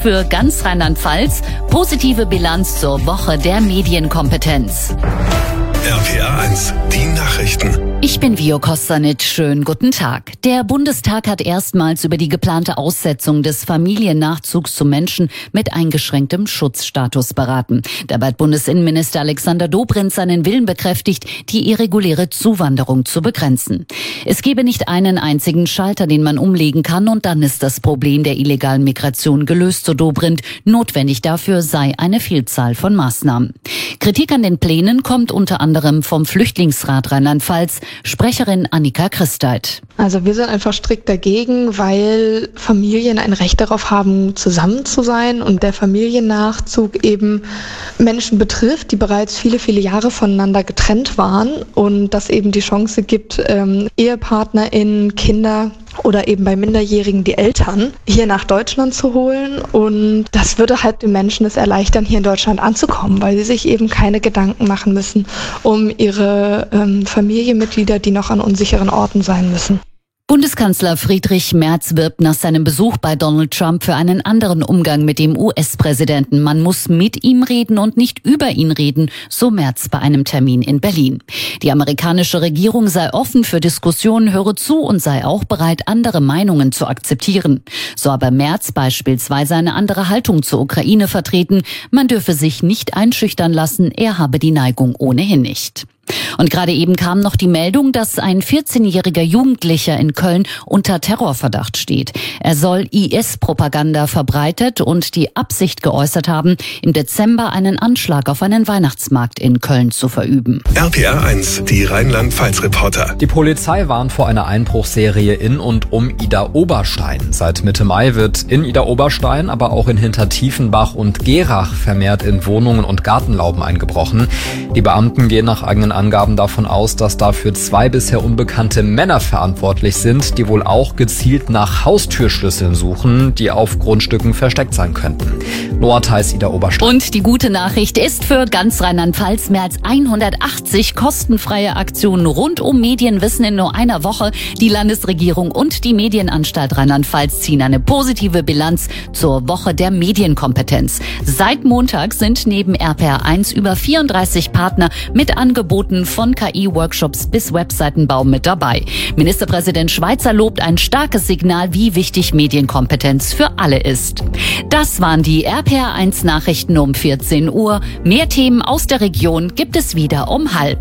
für ganz Rheinland-Pfalz positive Bilanz zur Woche der Medienkompetenz. RPR 1, die Nachrichten. Ich bin Vio Kostanic. Schönen guten Tag. Der Bundestag hat erstmals über die geplante Aussetzung des Familiennachzugs zu Menschen mit eingeschränktem Schutzstatus beraten. Dabei hat Bundesinnenminister Alexander Dobrindt seinen Willen bekräftigt, die irreguläre Zuwanderung zu begrenzen. Es gebe nicht einen einzigen Schalter, den man umlegen kann, und dann ist das Problem der illegalen Migration gelöst, so Dobrindt. Notwendig dafür sei eine Vielzahl von Maßnahmen. Kritik an den Plänen kommt unter anderem vom Flüchtlingsrat Rheinland-Pfalz. Sprecherin Annika Christeit. Also wir sind einfach strikt dagegen, weil Familien ein Recht darauf haben, zusammen zu sein, und der Familiennachzug eben Menschen betrifft, die bereits viele, viele Jahre voneinander getrennt waren, und das eben die Chance gibt, EhepartnerInnen, Kinder oder eben bei Minderjährigen die Eltern hier nach Deutschland zu holen. Und das würde halt den Menschen es erleichtern, hier in Deutschland anzukommen, weil sie sich eben keine Gedanken machen müssen um ihre Familienmitglieder, die noch an unsicheren Orten sein müssen. Bundeskanzler Friedrich Merz wirbt nach seinem Besuch bei Donald Trump für einen anderen Umgang mit dem US-Präsidenten. Man muss mit ihm reden und nicht über ihn reden, so Merz bei einem Termin in Berlin. Die amerikanische Regierung sei offen für Diskussionen, höre zu und sei auch bereit, andere Meinungen zu akzeptieren. So aber Merz beispielsweise eine andere Haltung zur Ukraine vertreten. Man dürfe sich nicht einschüchtern lassen, er habe die Neigung ohnehin nicht. Und gerade eben kam noch die Meldung, dass ein 14-jähriger Jugendlicher in Köln unter Terrorverdacht steht. Er soll IS-Propaganda verbreitet und die Absicht geäußert haben, im Dezember einen Anschlag auf einen Weihnachtsmarkt in Köln zu verüben. RPR 1, die Rheinland-Pfalz-Reporter. Die Polizei warnt vor einer Einbruchsserie in und um Idar-Oberstein. Seit Mitte Mai wird in Idar-Oberstein, aber auch in Hintertiefenbach und Gerach vermehrt in Wohnungen und Gartenlauben eingebrochen. Die Beamten gehen nach eigenen Angaben davon aus, dass dafür 2 bisher unbekannte Männer verantwortlich sind, die wohl auch gezielt nach Haustürschlüsseln suchen, die auf Grundstücken versteckt sein könnten. Noah Theis, Idar-Oberstein. Und die gute Nachricht ist für ganz Rheinland-Pfalz mehr als 180 kostenfreie Aktionen rund um Medienwissen in nur einer Woche. Die Landesregierung und die Medienanstalt Rheinland-Pfalz ziehen eine positive Bilanz zur Woche der Medienkompetenz. Seit Montag sind neben RPR 1 über 34 Partner mit Angeboten von KI-Workshops bis Webseitenbau mit dabei. Ministerpräsident Schweizer lobt ein starkes Signal, wie wichtig Medienkompetenz für alle ist. Das waren die RPR 1 Nachrichten um 14 Uhr. Mehr Themen aus der Region gibt es wieder um 12:30.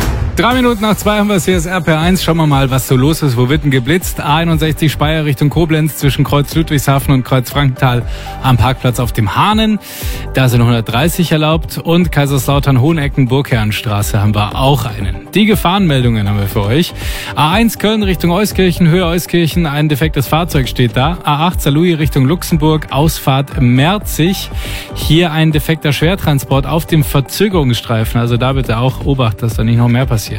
3 Minuten nach 2 haben wir es, hier ist RPR 1. Schauen wir mal, was so los ist. Wo wird denn geblitzt? A61 Speyer Richtung Koblenz zwischen Kreuz Ludwigshafen und Kreuz Frankenthal am Parkplatz auf dem Hahnen. Da sind 130 erlaubt. Und Kaiserslautern Hohenecken Burgherrenstraße haben wir auch einen. Die Gefahrenmeldungen haben wir für euch. A1 Köln Richtung Euskirchen, Höhe Euskirchen, ein defektes Fahrzeug steht da. A8 Saarlouis Richtung Luxemburg, Ausfahrt Merzig. Hier ein defekter Schwertransport auf dem Verzögerungsstreifen. Also da bitte auch Obacht, dass da nicht noch mehr passiert.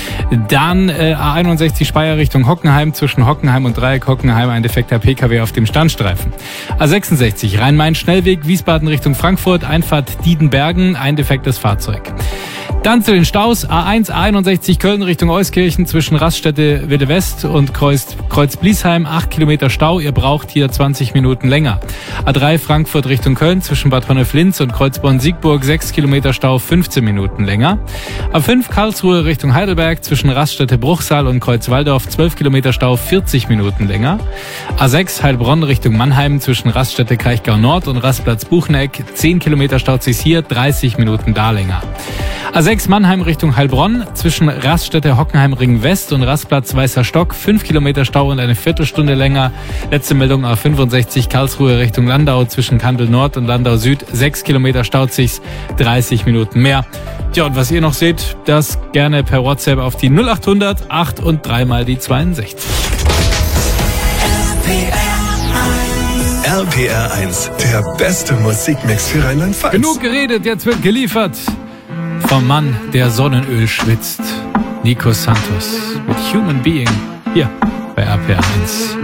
Dann A61 Speyer Richtung Hockenheim, zwischen Hockenheim und Dreieck Hockenheim ein defekter PKW auf dem Standstreifen. A66 Rhein-Main-Schnellweg Wiesbaden Richtung Frankfurt, Einfahrt Diedenbergen, ein defektes Fahrzeug. Dann zu den Staus. A1, A61 Köln Richtung Euskirchen zwischen Raststätte Wilde West und Kreuz Bliesheim. 8 Kilometer Stau. Ihr braucht hier 20 Minuten länger. A3 Frankfurt Richtung Köln zwischen Bad Honnef-Linz und Kreuzborn-Siegburg. 6 Kilometer Stau, 15 Minuten länger. A5 Karlsruhe Richtung Heidelberg zwischen Raststätte Bruchsal und Kreuzwaldorf. 12 Kilometer Stau, 40 Minuten länger. A6 Heilbronn Richtung Mannheim zwischen Raststätte Kraichgau Nord und Rastplatz Bucheneck. 10 Kilometer staut sich hier, 30 Minuten da länger. A6 Mannheim Richtung Heilbronn zwischen Raststätte Hockenheimring West und Rastplatz Weißer Stock. 5 Kilometer Stau und eine Viertelstunde länger. Letzte Meldung A65 Karlsruhe Richtung Landau zwischen Kandel Nord und Landau Süd. 6 Kilometer staut sich's, 30 Minuten mehr. Tja, und was ihr noch seht, das gerne per WhatsApp auf die 0800 8 und 3 mal die 62. RPR 1, der beste Musikmix für Rheinland-Pfalz. Genug geredet, jetzt wird geliefert. Vom Mann, der Sonnenöl schwitzt. Nico Santos mit Human Being. Hier bei RPR 1.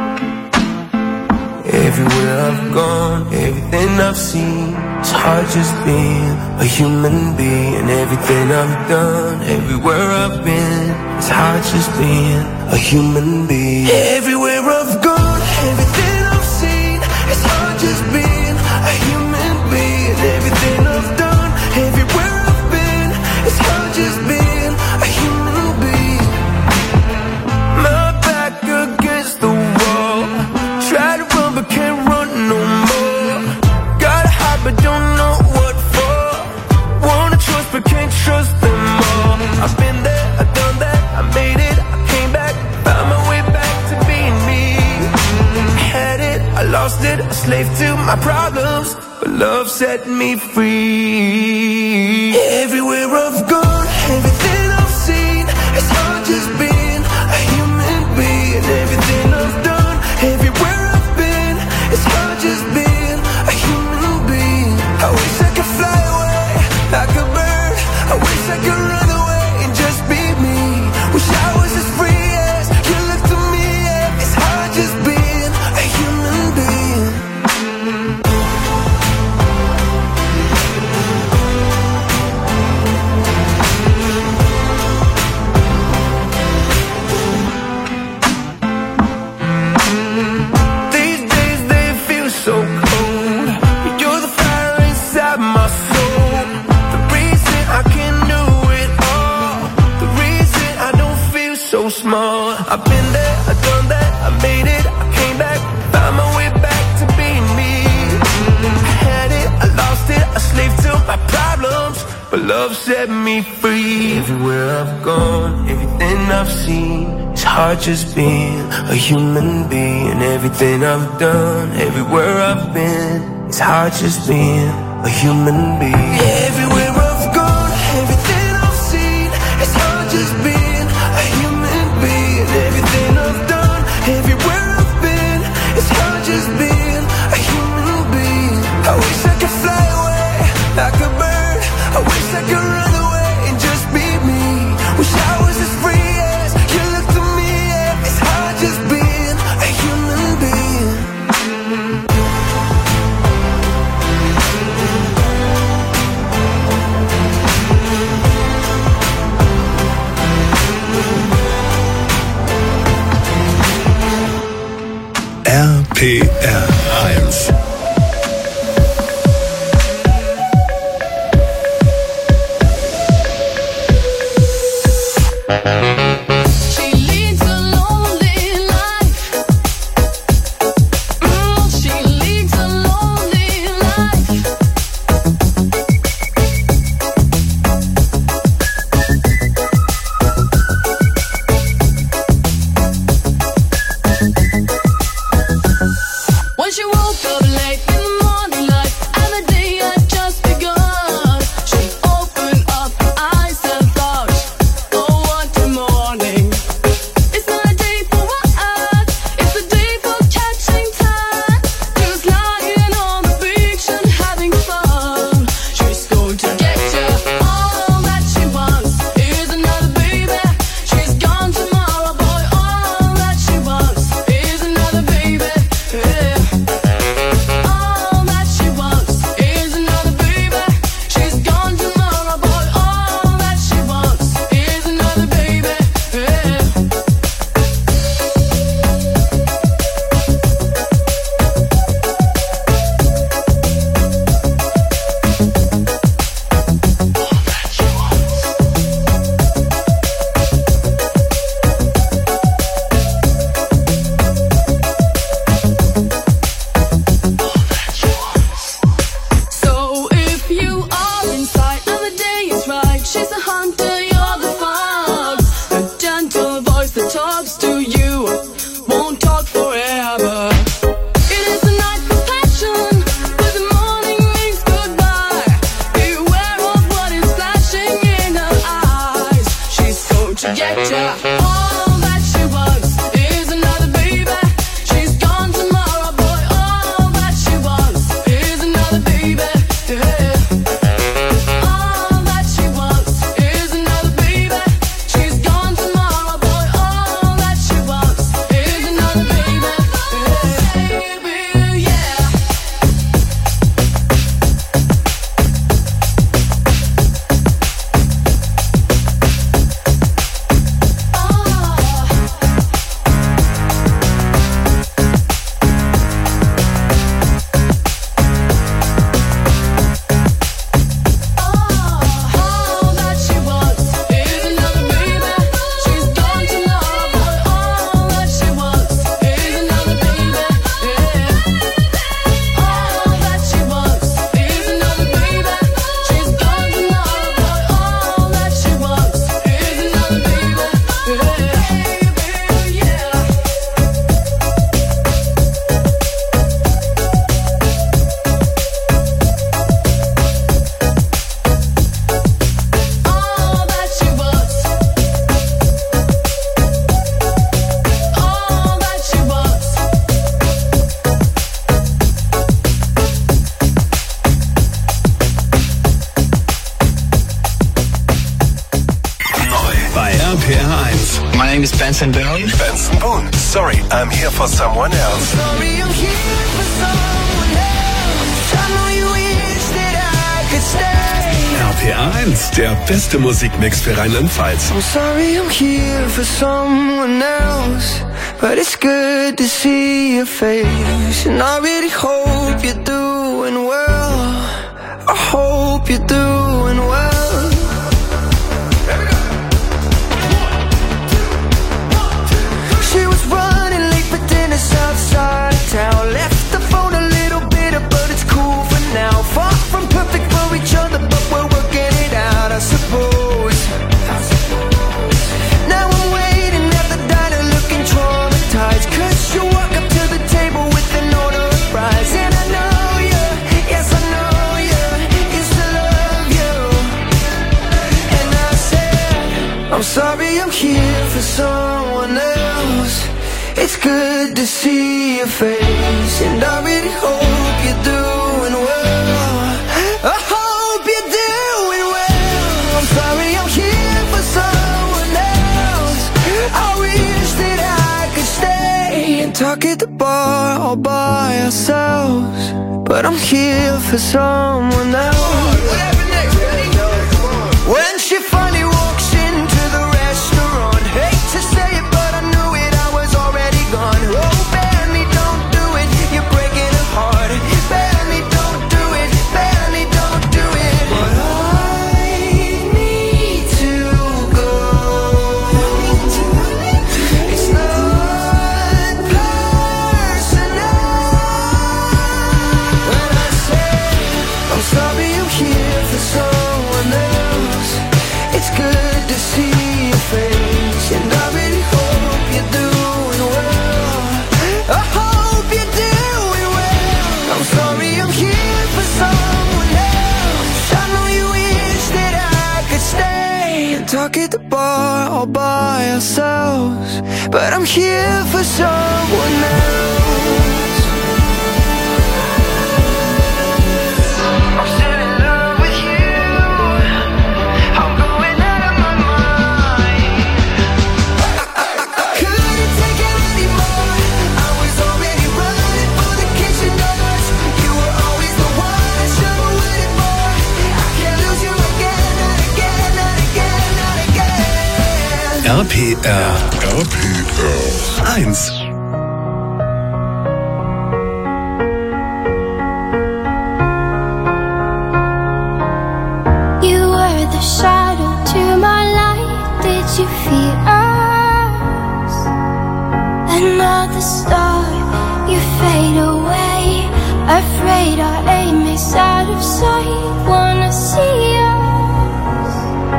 Everywhere I've gone, everything I've seen, it's hard just being a human being. Everything I've done, everywhere I've been, it's hard just being a human being. Everywhere I've gone, everything I've seen, it's hard just being slave to my problems, but love set me free. Everywhere I've gone, everything I've seen, it's hard just being a human being. Everything I've done, everywhere I've been, it's hard just being a human being. I wish I could fly away like a bird. I wish I could run away and just be me. Wish I was as free as you look to me. Yeah, it's hard just being a human being. These days they feel so cold, but you're the fire inside my soul. The reason I can do it all, the reason I don't feel so small. I've been there, I've done that, I made it, I came back, found my way back to being me. I had it, I lost it, a slave to my problems, but love set me free. Everywhere I've gone, everything I've seen, it's hard just being a human being. Everything I've done, everywhere I've been, it's hard just being a human being. Everywhere I've gone, everything I've seen, it's hard just being a human being. Everything I've done, everywhere I've been, it's hard just being a human being. I wish I could fly away like a bird. I wish I could run away and just be me. Wish I was as free as you look to me. Yeah, it's hard just being a human being. RPR 1. When she woke up late in the morning light, and the day had just begun, she opened up her eyes and thought, oh what a morning. It's not a day for what, it's a day for catching time. Just lying on the beach and having fun. She's going to get you. All that she wants is another baby. She's gone tomorrow, boy. All that she wants is another baby. Yeah. All that she wants is another baby. She's gone tomorrow, boy. All that she wants is another baby. Yeah. So if you are inside and the day is right, she's a hunter, you're the fox. A gentle voice that talks to you won't talk forever. It is a night for passion, but the morning means goodbye. Beware of what is flashing in her eyes. She's going to get ya. All that she wants is another baby. She's gone tomorrow, boy. All that she wants is another baby. Yeah. All that she wants is another baby. She's gone tomorrow, boy. All that she wants name is Benson Boone. Benson Boone. Sorry, I'm here for someone else. Sorry, I'm here for someone else. I know you wish that I could stay. RPR1, der beste Musikmix für Rheinland-Pfalz. I'm sorry, I'm here for someone else, but it's good to see your face. And I really hope you're doing well. I hope you're doing well. She was running late for dinner outside of town. Left the phone a little bitter, but it's cool for now. Far from perfect for each other, but we're working it out, I suppose. Now I'm waiting at the diner looking traumatized, 'cause you walk up to the table with an order of fries. And I know you, yes I know you, used to love you. And I said, I'm sorry, I'm here for someone else. It's good to see your face, and I really hope you're doing well. I hope you're doing well. I'm sorry, I'm here for someone else. I wish that I could stay and talk at the bar all by ourselves, but I'm here for someone else. When she finally walks into the restaurant, hate to say it, but I knew it, I was already gone. Oh, Benny, don't do it, you're breaking her heart. Benny, don't do it, Benny, don't do it. But I need to go. It's not personal. When I say I'm sorry, I'm here for someone else. It's good to see your face, and I really hope you're doing well. I hope you're doing well. I'm sorry, I'm here for someone else. I know you wish that I could stay and talk at the bar all by ourselves, but I'm here for someone else. I'm still in love with you. I'm going out of my mind. I couldn't take it anymore. I was already running for the kitchen doors. You were always the one I should have waited for. I can't lose you again, not again, not again, not again. RPR1. You were the shadow to my light. Did you feel us? Another star, you fade away. Afraid our aim is out of sight. Wanna see us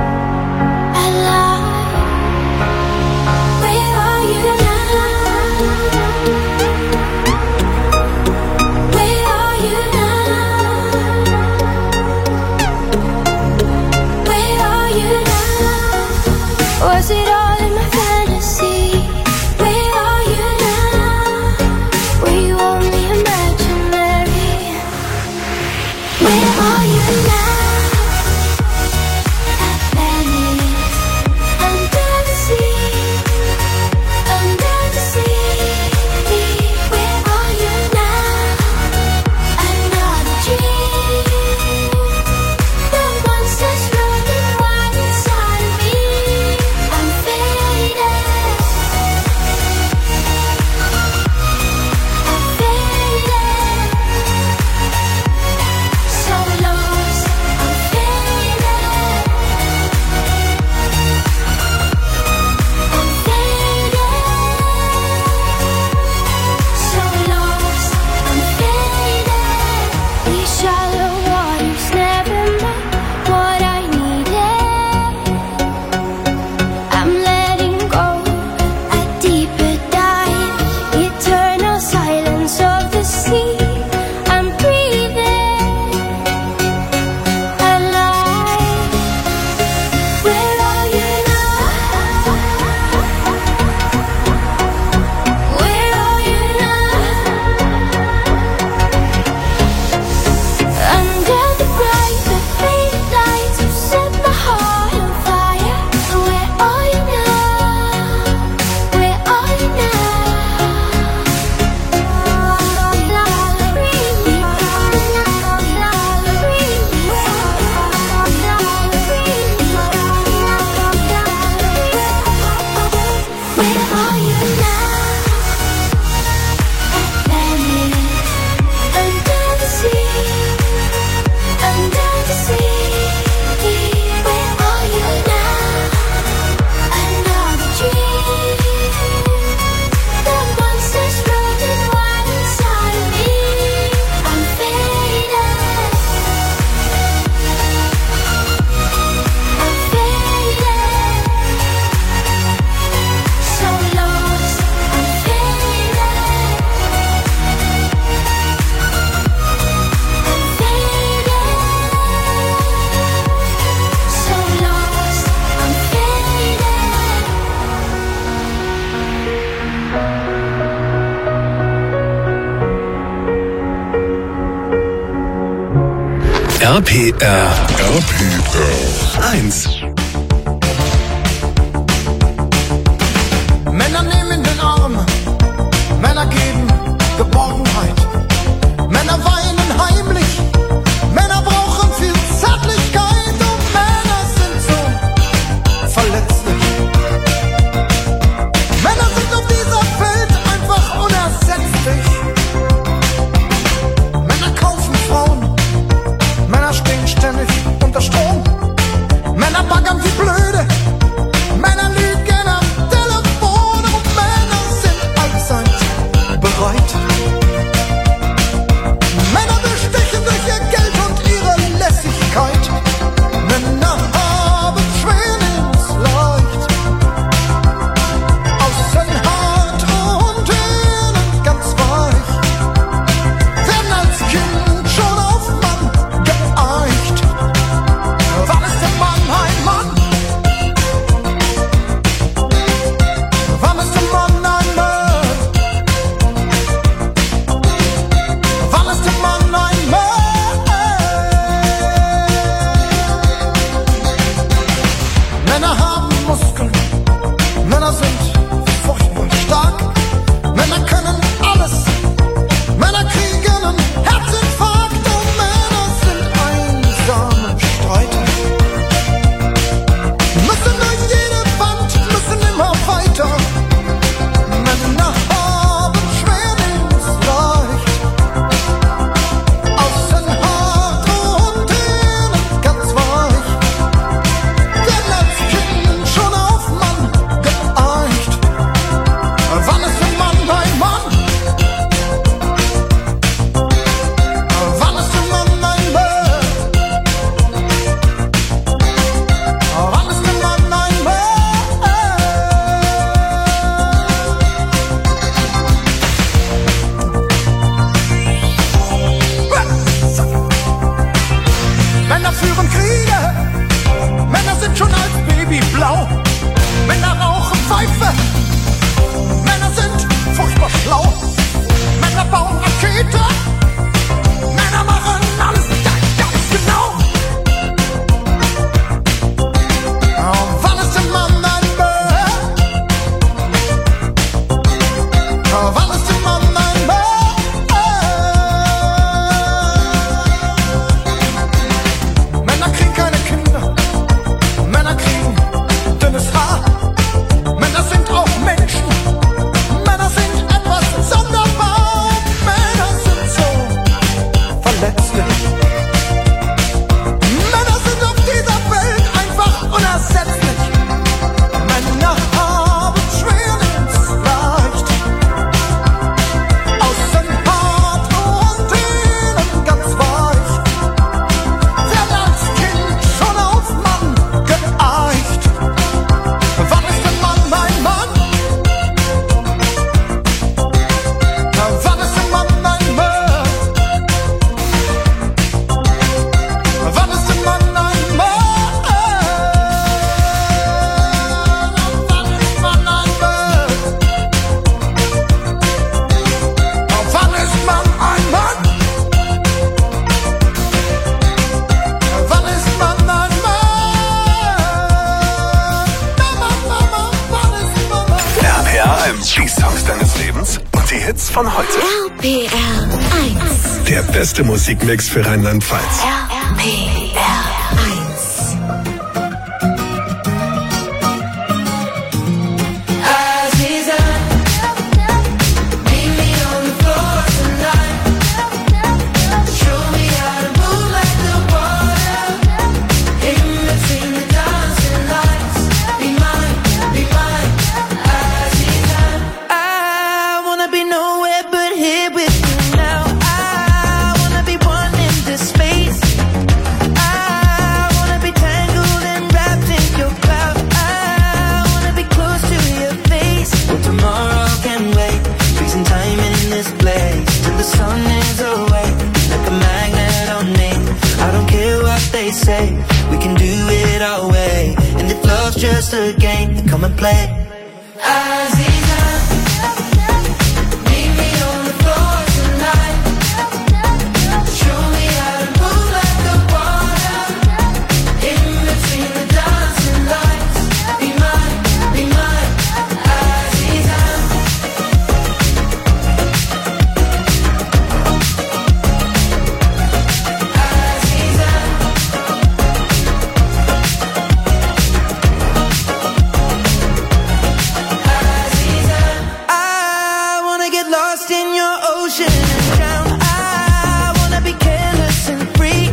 alive. Where are you now? Where are you now? Where are you now? Was it all in my fantasy? Where are you now? Were you only imaginary? Where are you now? you now? Planet under the sea, under the sea. Where are you now? Another dream. The monster's running wild inside of me. I'm faded. I'm faded. So lost. I'm faded. I'm faded. So lost. I'm faded. RPR 1. Männer nehmen den Arm, Männer geben Geborgenheit, Männer weinen heimlich, Männer brauchen viel Zärtlichkeit und Männer sind so verletzlich. Männer sind auf dieser Welt einfach unersetzlich. Männer kaufen Frauen, Männer stehen ständig unter Strom, Männer baggern wie blöde, Männer lügen am Telefon und Männer sind allzeit bereit. Männer bestechen durch ihr Geld und ihre Lässigkeit. Männer haben schwer ins Leicht. Außen hart und innen ganz weich. Werden als Kind schon auf Mann geeicht. Wann ist der Mann ein Mann? Wann ist der Mann ein Mann? Wann ist der Mann ein Mann? Männer haben Muskeln, Männer sind furchtbar stark, Männer können alles, Männer kriegen einen Herzinfarkt und Männer sind einsame Streiter. Müssen durch jede Wand, müssen immer weiter. Männer haben schwer ins Leicht. Außen hart und innen ganz weich. Werden als Kind schon auf Mann geeicht. Wann ist der Mann ein Mann? Wann ist der Mann ein Mann? Wann ist der Mann ein Mann? Männer führen Kriege, Männer sind schon als Baby blau, Männer rauchen Pfeife, Männer sind furchtbar schlau, Männer bauen Rakete, Männer machen alles ganz genau. Wann ist der Mann ein Mann? Wann ist der Mann ein Mann? Männer kriegen keine Kinder, Männer kriegen dünnes Haar, Männer sind auch Menschen, Männer sind etwas sonderbar, Männer sind so verletzlich. Männer sind auf dieser Welt einfach unersetzlich. Männer haben schwer ins Leicht. Außen hart und innen ganz weich. Werden als Kind schon auf Mann geeicht. Wann ist der Mann ein Mann? Wann ist der Mann ein Mann? Wann ist der Mann ein Mann? Wann ist man ein Mann? Wann ist man ein Mann? Wann ist man ein Mann? Wann ist man ein RPR 1. Die Songs deines Lebens und die Hits von heute. RPR 1. Der beste Musikmix für Rheinland-Pfalz. RPR 1. عزيزة play. Aziza, meet me on the floor tonight. Show me how to move like the water. In between the dancing lights. Be mine, Aziza. Lost in your ocean and drown. I wanna be careless and free.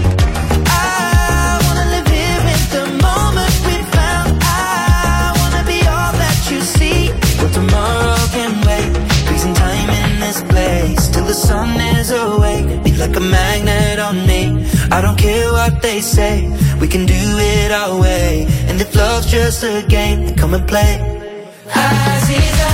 I wanna live here in the moment we found. I wanna be all that you see. But tomorrow can wait. Freezing time in this place till the sun is awake. Be like a magnet on me. I don't care what they say. We can do it our way. And if love's just a game, then come and play. Aziza.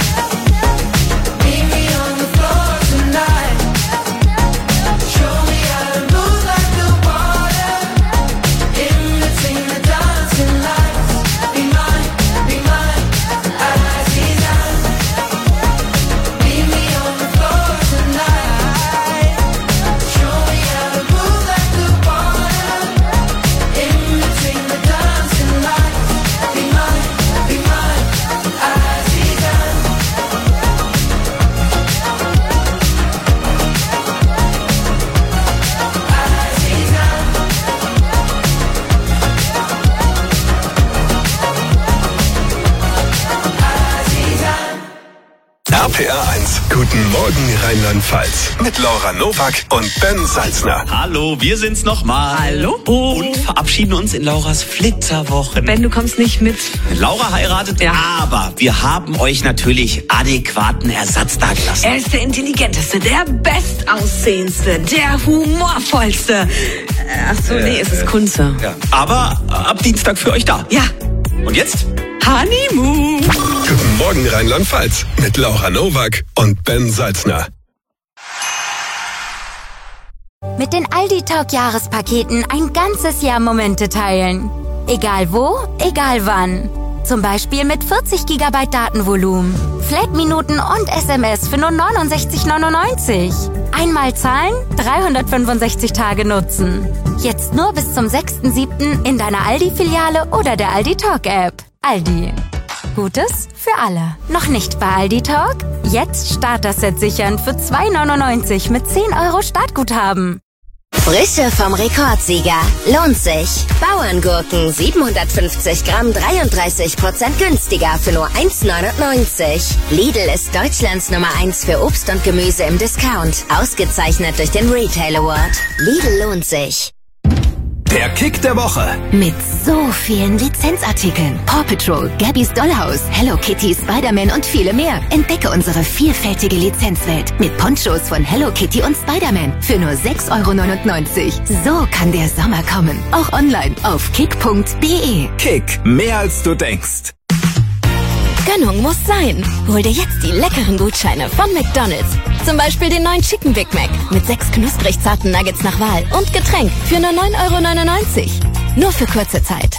RPR1, guten Morgen Rheinland-Pfalz. Mit Laura Nowak und Ben Salzner. Hallo, wir sind's nochmal. Hallo. Und verabschieden uns in Lauras Flitterwochen. Ben, du kommst nicht mit. Laura heiratet, ja. Aber wir haben euch natürlich adäquaten Ersatz dagelassen. Er ist der intelligenteste, der bestaussehendste, der humorvollste. Nee, es ist Kunze. Ja. Aber ab Dienstag für euch da. Ja. Und jetzt? Honeymoon. Guten Morgen Rheinland-Pfalz mit Laura Nowak und Ben Salzner. Mit den Aldi Talk Jahrespaketen ein ganzes Jahr Momente teilen. Egal wo, egal wann. Zum Beispiel mit 40 GB Datenvolumen, Flat-Minuten und SMS für nur 69,99. Einmal zahlen, 365 Tage nutzen. Jetzt nur bis zum 6.7. in deiner Aldi-Filiale oder der Aldi Talk-App. Aldi. Gutes für alle. Noch nicht bei Aldi Talk? Jetzt Starter-Set sichern für 2,99 mit 10 € Startguthaben. Frische vom Rekordsieger. Lohnt sich. Bauerngurken 750 Gramm 33% günstiger für nur 1,99. Lidl ist Deutschlands Nummer 1 für Obst und Gemüse im Discount. Ausgezeichnet durch den Retail Award. Lidl lohnt sich. Der Kick der Woche. Mit so vielen Lizenzartikeln. Paw Patrol, Gabby's Dollhouse, Hello Kitty, Spider-Man und viele mehr. Entdecke unsere vielfältige Lizenzwelt mit Ponchos von Hello Kitty und Spider-Man für nur 6,99 €. So kann der Sommer kommen. Auch online auf kick.de. Kick, mehr als du denkst. Gönnung muss sein. Hol dir jetzt die leckeren Gutscheine von McDonald's. Zum Beispiel den neuen Chicken Big Mac mit 6 knusprig zarten Nuggets nach Wahl und Getränk für nur 9,99 €. Nur für kurze Zeit.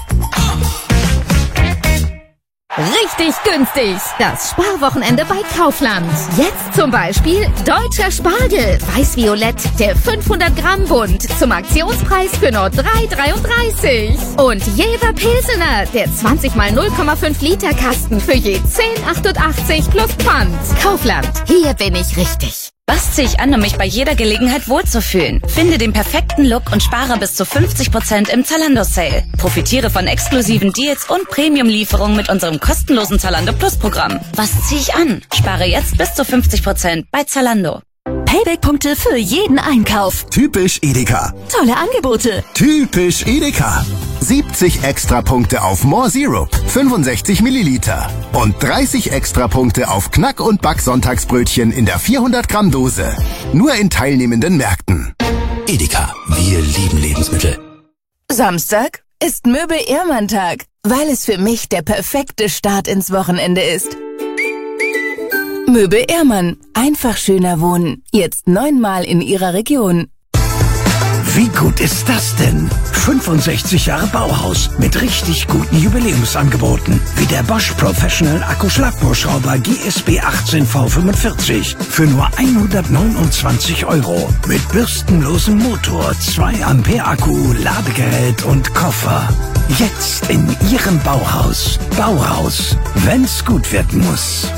Richtig günstig. Das Sparwochenende bei Kaufland. Jetzt zum Beispiel deutscher Spargel. Weiß-Violett, der 500 Gramm Bund. Zum Aktionspreis für nur 3,33 €. Und Jever Pilsener, der 20 mal 0,5 Liter Kasten für je 10,88 € plus Pfand. Kaufland. Hier bin ich richtig. Was ziehe ich an, um mich bei jeder Gelegenheit wohlzufühlen? Finde den perfekten Look und spare bis zu 50% im Zalando-Sale. Profitiere von exklusiven Deals und Premium-Lieferungen mit unserem kostenlosen Zalando Plus-Programm. Was ziehe ich an? Spare jetzt bis zu 50% bei Zalando. Payback-Punkte für jeden Einkauf. Typisch Edeka. Tolle Angebote. Typisch Edeka. 70 Extrapunkte auf More Syrup, 65 Milliliter. Und 30 Extrapunkte auf Knack- und Back-Sonntagsbrötchen in der 400 Gramm Dose. Nur in teilnehmenden Märkten. Edeka. Wir lieben Lebensmittel. Samstag ist Möbel-Ehrmann-Tag, weil es für mich der perfekte Start ins Wochenende ist. Möbel Ehrmann. Einfach schöner wohnen. Jetzt 9-mal in Ihrer Region. Wie gut ist das denn? 65 Jahre Bauhaus mit richtig guten Jubiläumsangeboten. Wie der Bosch Professional Akkuschlagbohrschrauber GSB 18V45 für nur 129 €. Mit bürstenlosem Motor, 2 Ampere Akku, Ladegerät und Koffer. Jetzt in Ihrem Bauhaus. Bauhaus, wenn's gut werden muss.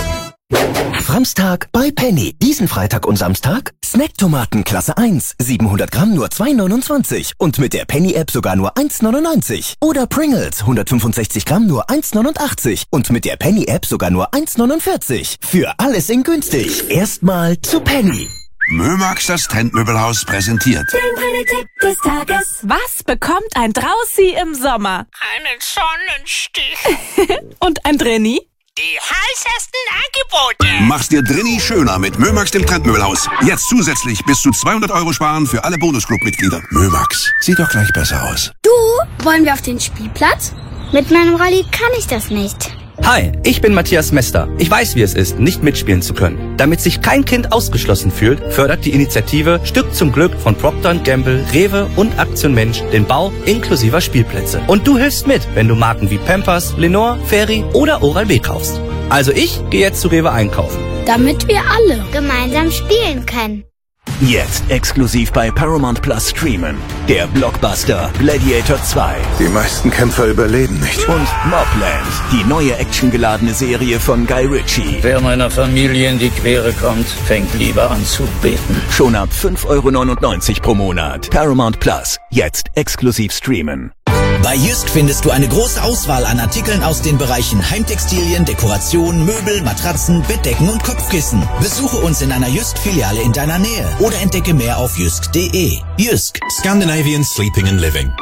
Samstag bei Penny. Diesen Freitag und Samstag Snacktomaten Klasse 1. 700 Gramm nur 2,29. Und mit der Penny-App sogar nur 1,99. Oder Pringles 165 Gramm nur 1,89. Und mit der Penny-App sogar nur 1,49. Für alles in günstig. Erstmal zu Penny. Mömax, das Trendmöbelhaus, präsentiert. Den Tipp des Tages. Was bekommt ein Draußi im Sommer? Einen Sonnenstich. Und ein Drenni? Die heißesten Angebote. Mach's dir drinni schöner mit Mömax, dem Trendmöbelhaus. Jetzt zusätzlich bis zu 200 € sparen für alle Bonusclub-Mitglieder. Mömax, sieht doch gleich besser aus. Du, wollen wir auf den Spielplatz? Mit meinem Rallye kann ich das nicht. Hi, ich bin Matthias Mester. Ich weiß, wie es ist, nicht mitspielen zu können. Damit sich kein Kind ausgeschlossen fühlt, fördert die Initiative Stück zum Glück von Procter & Gamble, Rewe und Aktion Mensch den Bau inklusiver Spielplätze. Und du hilfst mit, wenn du Marken wie Pampers, Lenore, Fairy oder Oral-B kaufst. Also ich gehe jetzt zu Rewe einkaufen. Damit wir alle gemeinsam spielen können. Jetzt exklusiv bei Paramount Plus streamen. Der Blockbuster Gladiator 2. Die meisten Kämpfer überleben nicht. Und Mobland, die neue actiongeladene Serie von Guy Ritchie. Wer meiner Familie in die Quere kommt, fängt lieber an zu beten. Schon ab 5,99 € pro Monat. Paramount Plus, jetzt exklusiv streamen. Bei Jysk findest du eine große Auswahl an Artikeln aus den Bereichen Heimtextilien, Dekoration, Möbel, Matratzen, Bettdecken und Kopfkissen. Besuche uns in einer Jysk-Filiale in deiner Nähe oder entdecke mehr auf jysk.de. Jysk. Scandinavian Sleeping and Living.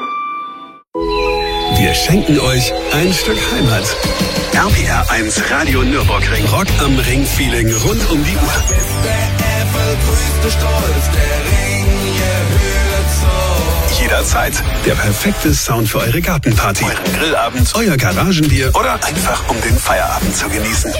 Wir schenken euch ein Stück Heimat. RPR 1 Radio Nürburgring. Rock am Ring-Feeling rund um die Uhr. Jederzeit der perfekte Sound für eure Gartenparty, euren Grillabend, euer Garagenbier oder einfach um den Feierabend zu genießen.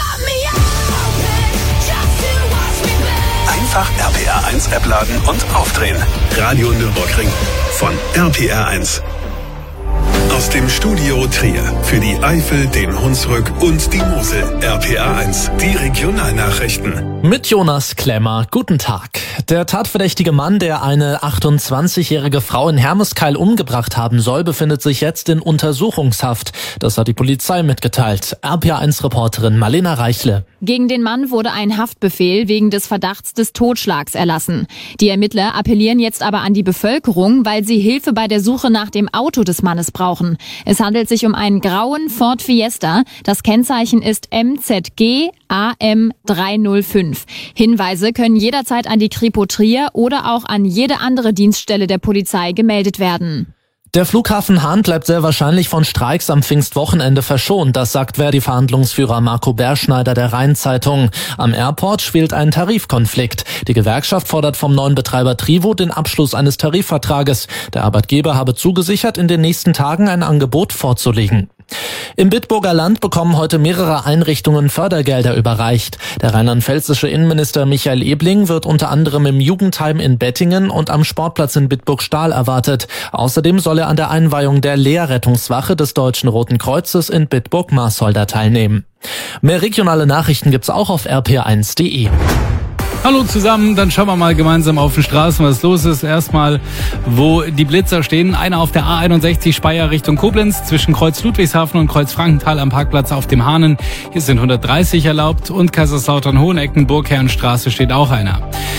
Einfach RPR 1 App laden und aufdrehen. Radio Nürburgring von RPR 1. Aus dem Studio Trier für die Eifel, den Hunsrück und die Mosel. RPR 1, die Regionalnachrichten. Mit Jonas Klemmer, guten Tag. Der tatverdächtige Mann, der eine 28-jährige Frau in Hermeskeil umgebracht haben soll, befindet sich jetzt in Untersuchungshaft. Das hat die Polizei mitgeteilt. RPR1-Reporterin Marlena Reichle. Gegen den Mann wurde ein Haftbefehl wegen des Verdachts des Totschlags erlassen. Die Ermittler appellieren jetzt aber an die Bevölkerung, weil sie Hilfe bei der Suche nach dem Auto des Mannes brauchen. Es handelt sich um einen grauen Ford Fiesta. Das Kennzeichen ist MZG AM 305. Hinweise können jederzeit an die Kripo Trier oder auch an jede andere Dienststelle der Polizei gemeldet werden. Der Flughafen Hahn bleibt sehr wahrscheinlich von Streiks am Pfingstwochenende verschont. Das sagt Verdi-Verhandlungsführer Marco Berschneider der Rhein-Zeitung. Am Airport schwelt ein Tarifkonflikt. Die Gewerkschaft fordert vom neuen Betreiber Trivo den Abschluss eines Tarifvertrages. Der Arbeitgeber habe zugesichert, in den nächsten Tagen ein Angebot vorzulegen. Im Bitburger Land bekommen heute mehrere Einrichtungen Fördergelder überreicht. Der rheinland-pfälzische Innenminister Michael Ebling wird unter anderem im Jugendheim in Bettingen und am Sportplatz in Bitburg-Stahl erwartet. Außerdem soll er an der Einweihung der Lehrrettungswache des Deutschen Roten Kreuzes in Bitburg-Marsolder teilnehmen. Mehr regionale Nachrichten gibt's auch auf rpr1.de. Hallo zusammen, dann schauen wir mal gemeinsam auf den Straßen, was los ist. Erstmal, wo die Blitzer stehen. Einer auf der A61 Speyer Richtung Koblenz zwischen Kreuz Ludwigshafen und Kreuz Frankenthal am Parkplatz auf dem Hahnen. Hier sind 130 erlaubt und Kaiserslautern-Hohenecken, Burgherrenstraße steht auch einer.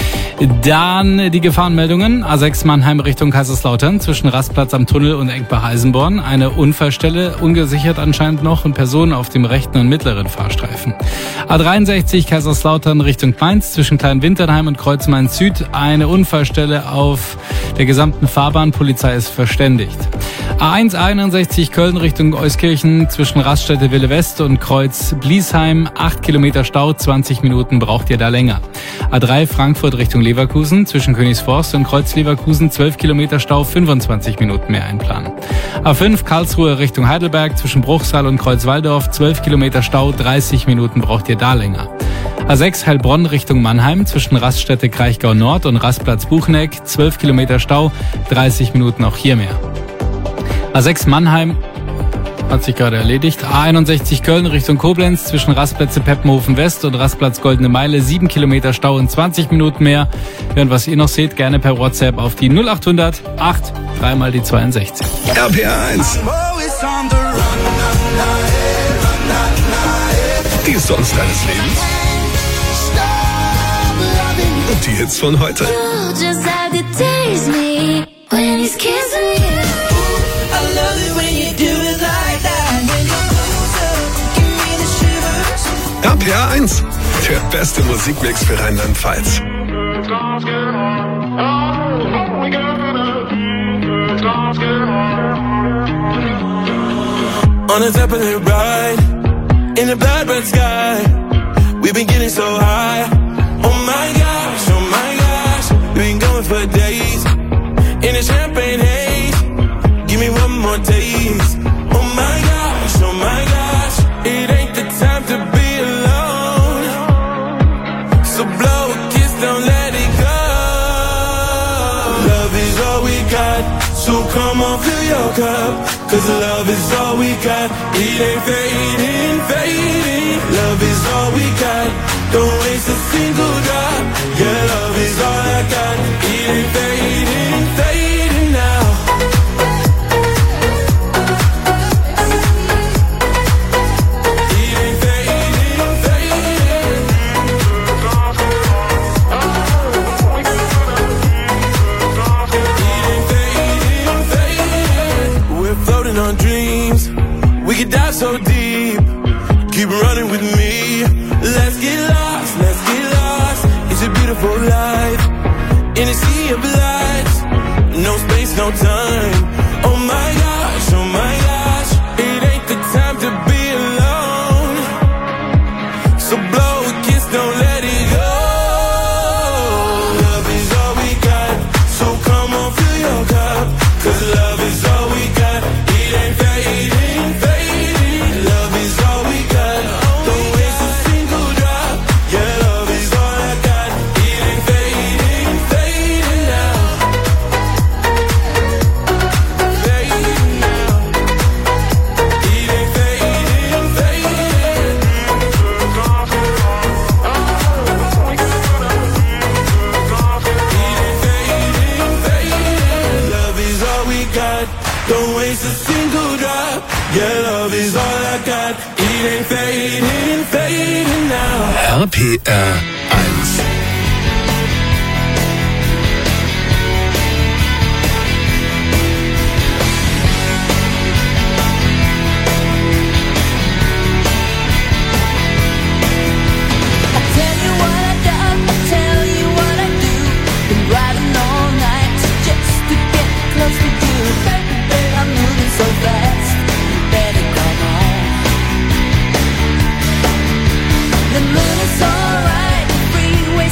Dann die Gefahrenmeldungen. A6 Mannheim Richtung Kaiserslautern zwischen Rastplatz am Tunnel und Enkbach-Eisenborn. Eine Unfallstelle, ungesichert anscheinend noch, und Personen auf dem rechten und mittleren Fahrstreifen. A63 Kaiserslautern Richtung Mainz zwischen Kleinwinternheim und Kreuz Mainz Süd. Eine Unfallstelle auf der gesamten Fahrbahn. Polizei ist verständigt. A1 A61 Köln Richtung Euskirchen zwischen Raststätte Wille West und Kreuz Bliesheim. 8 Kilometer Stau, 20 Minuten braucht ihr da länger. A3 Frankfurt Richtung Leverkusen zwischen Königsforst und Kreuz Leverkusen 12 Kilometer Stau, 25 Minuten mehr einplanen. A5 Karlsruhe Richtung Heidelberg zwischen Bruchsal und Kreuz Walldorf 12 Kilometer Stau, 30 Minuten braucht ihr da länger. A6 Heilbronn Richtung Mannheim zwischen Raststätte Kraichgau Nord und Rastplatz Buchneck, 12 Kilometer Stau, 30 Minuten auch hier mehr. A6 Mannheim hat sich gerade erledigt. A61 Köln Richtung Koblenz zwischen Rastplätze Peppenhofen West und Rastplatz Goldene Meile, 7 Kilometer Stau und 20 Minuten mehr. Und was ihr noch seht, gerne per WhatsApp auf die 0800 8 3 mal die 62. RPR 1. Die Songs deines Lebens. Und die Hits von heute. RPR 1, der beste Musikmix für Rheinland-Pfalz. On a Zeppelin ride, in the blackbird sky, we've been getting so high. Oh my gosh, we've been going for days, in a champagne haze, give me one more taste. Oh my gosh, it ain't the time to be alone, so blow a kiss, don't let it go. Love is all we got, so come on, fill your cup. 'Cause love is all we got, it ain't fading, fading. Love is all we got, don't waste a single drop. Yeah, love is all I got, it ain't fading, fading now. It ain't fading, fading. It ain't fading, fading. We're floating on dreams, we could dive so deep. Keep running with me, let's get lost, let's get lost. It's a beautiful life, in a sea of lights. No space, no time. Oh my gosh, it ain't the time to be alone. So blow a kiss, don't let it go. Love is all we got, so come on, fill your cup. 'Cause love is all we got, it ain't fading, fading. Love is all we got, don't waste a single drop. Yeah, love is all I got, it ain't fading, fading now. Fading now. It ain't fading, fading. Love is all we got, don't waste a single drop. Yeah, love is all I got, it ain't fading, fading now. RPR 1. Tell you what I done, tell you what I do. Been riding all night just to get close to you. Baby, I'm moving so fast, you better come on. The moon is alright, the freeway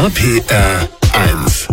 RPR 1.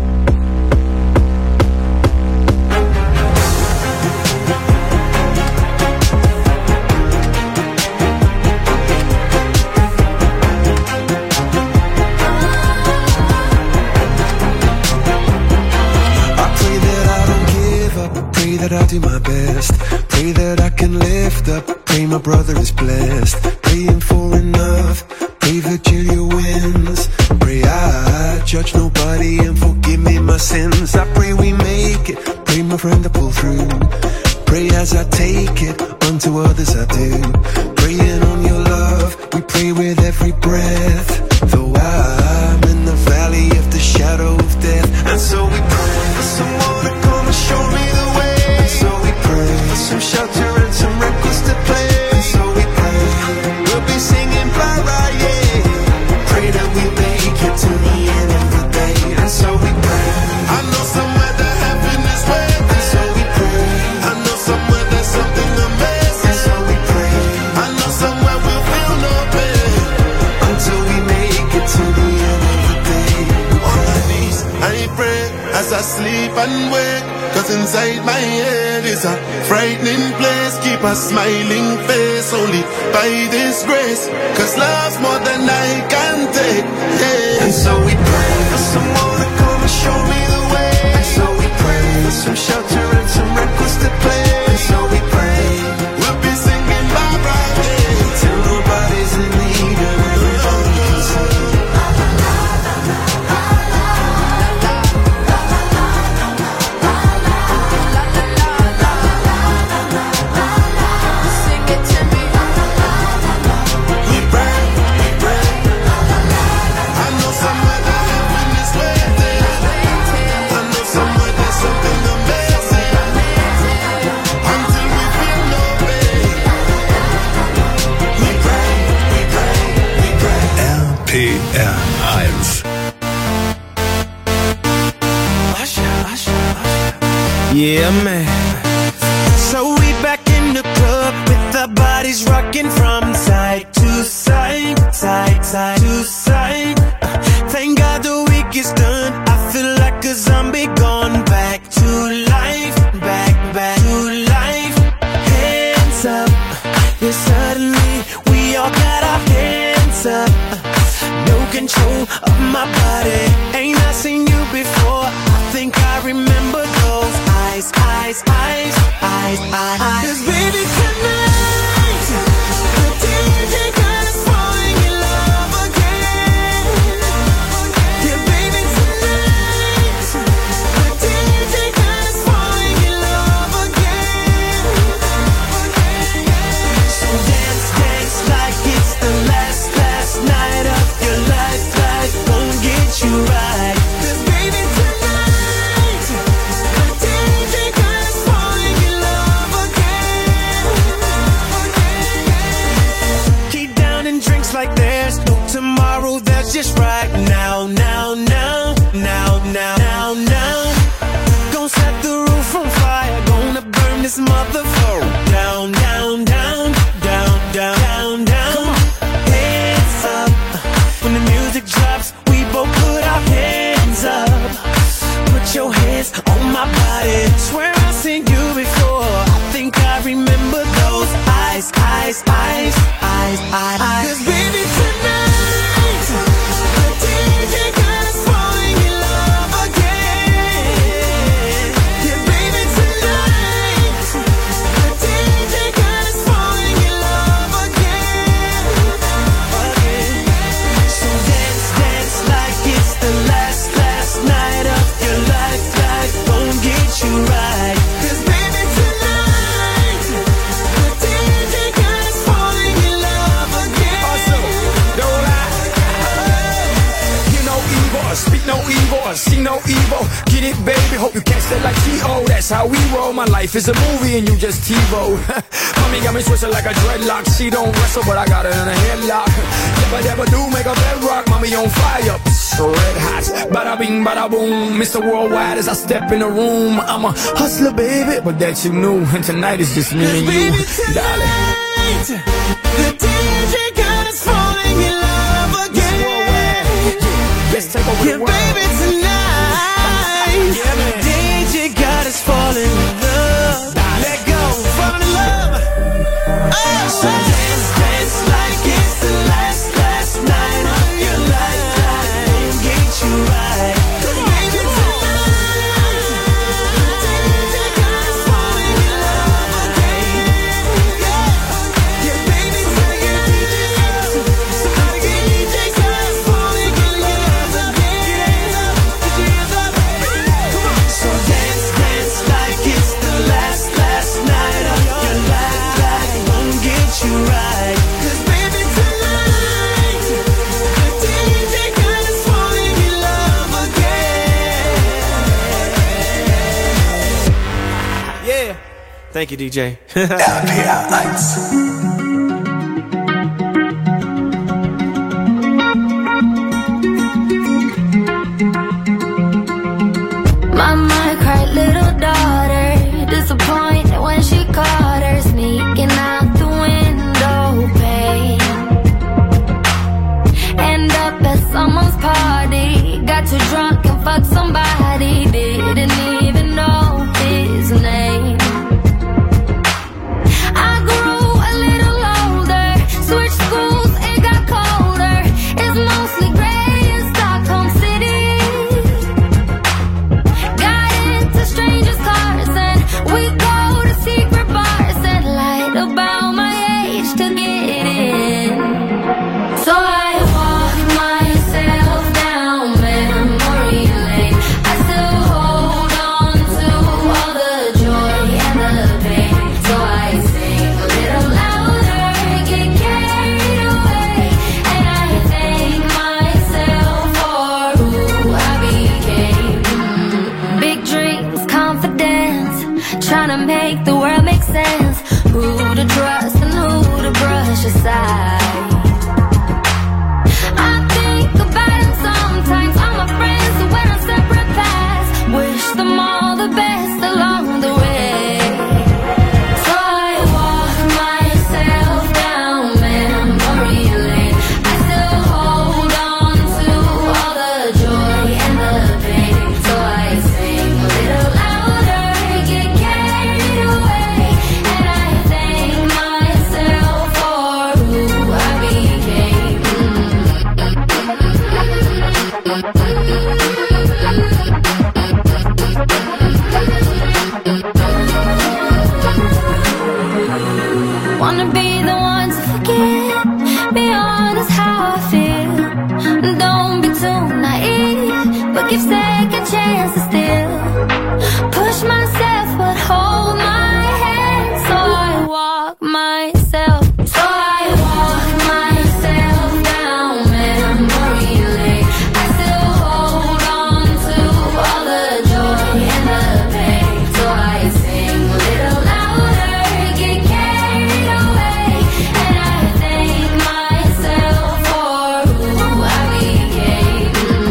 That I'll do my best. Pray that I can lift up. Pray my brother is blessed. Praying for enough. Pray Virgilia wins. Pray I judge nobody and forgive me my sins. I pray we make it. Pray my friend to pull through. Pray as I take it. Unto others I do. Praying on your love. We pray with every breath. Though I'm in the valley of the shadow of death. And so we pray for someone to come and show me the way. So we pray for some shelter and some records to play. And so we pray we'll be singing bye bye, yeah. Pray that we make it to the end of the day. And so we pray. I know somewhere that heaven is waiting. And so we pray. I know somewhere there's something amazing. And so we pray. I know somewhere we'll feel no pain until we make it to the end of the day. On my knees I pray as I sleep and wake. 'Cause inside my head is a frightening place. Keep a smiling face only by this grace. 'Cause love's more than I can take, yeah. And so we pray for someone to come and show me the way. And so we pray for some shelter and some records to play. And so we pray we'll be singing bye bye, yeah, till nobody's in need and everybody can sing. RPR 1. Yeah, man. So we back in the club with our bodies rocking from side to side, side to side. Thank God the week is done. I feel like a zombie gone back to life, back to life. Hands up, yeah, suddenly we all got our hands up. No control of my body. Ain't I seen you before? I think I remember those eyes, eyes, eyes, eyes, eyes. 'Cause baby tonight, the DJ got us falling in love again. Yeah, baby tonight, the DJ got us falling in love again. So dance, dance like it's the last night of your life. Life won't get you right. 'Cause baby tonight, the DJ got us falling in love again. Keep down and drinks like there's no tomorrow. That's just right now, now, now, now, now, now, now. Gonna set the roof on fire. Gonna burn this motherfucker down, down, down, down, down, down, down. Hands up. When the music drops, we both put our hands up. Put your hands on my body. Swear I've seen you before. I think I remember those eyes, eyes, eyes, eyes, eyes. 'Cause baby tonight, the DJ got us falling in love again. Yeah, baby tonight, the DJ got us falling in love again. So dance, dance like it's the last night of your life. Life won't get you right. 'Cause baby tonight, the DJ got us falling in love again. Awesome, don't lie. You know evil, speak no evil, see no evil. Get it, baby, hope you catch that like T.O. That's how we roll. My life is a movie and you just TiVo. Mommy got me twisted like a dreadlock. She don't wrestle, but I got her in a headlock. Never do make a bedrock. Mommy on fire, red hot. Bada bing, bada boom. Mr. Worldwide as I step in the room. I'm a hustler, baby, but that you knew. And tonight is just me and you, darling. The DJ got us falling in love again. Let's take take over the world. Baby, tonight, DJ got us falling in love. Let go, fall in love. Oh, so dance like it's the last night of your life. Get you right. Baby, tonight, DJ got us falling in love again. Yeah, baby, tonight, DJ got us falling in love again. So dance like it's the last night of your life. Won't get you right. 'Cause baby, tonight, the DJ got us falling in love again. Yeah. Thank you, DJ. RPR 1. Mama cried, little daughter, disappointed when she caught her sneaking out the window pane. End up at someone's party, got too drunk and fucked somebody, didn't even know his name. I grew a little older, switched schools, it got colder. It's mostly gray in Stockholm City. Got into strangers' cars and we go to secret bars and lied about my age to get in. So I walk myself down memory lane. I still hold on to all the joy and the pain. So I sing a little louder, get carried away, and I thank myself for who I became. Big dreams, confidence, trying to make the world make sense. Who to trust and who to brush aside. I think about it sometimes, all my friends who went on separate paths. Wish them all the best along the way. So I walk myself down memory lane. I still hold on to all the joy and the pain. So I sing a little louder, get carried away, and I thank myself for who I became. Wanna be the one to forget, be honest how I feel. Don't be too naive, but give second chances still. Push myself but hold my hand. So I walk myself. So I walk myself down memory lane. I still hold on to all the joy and the pain. So I sing a little louder, get carried away, and I thank myself for who I became.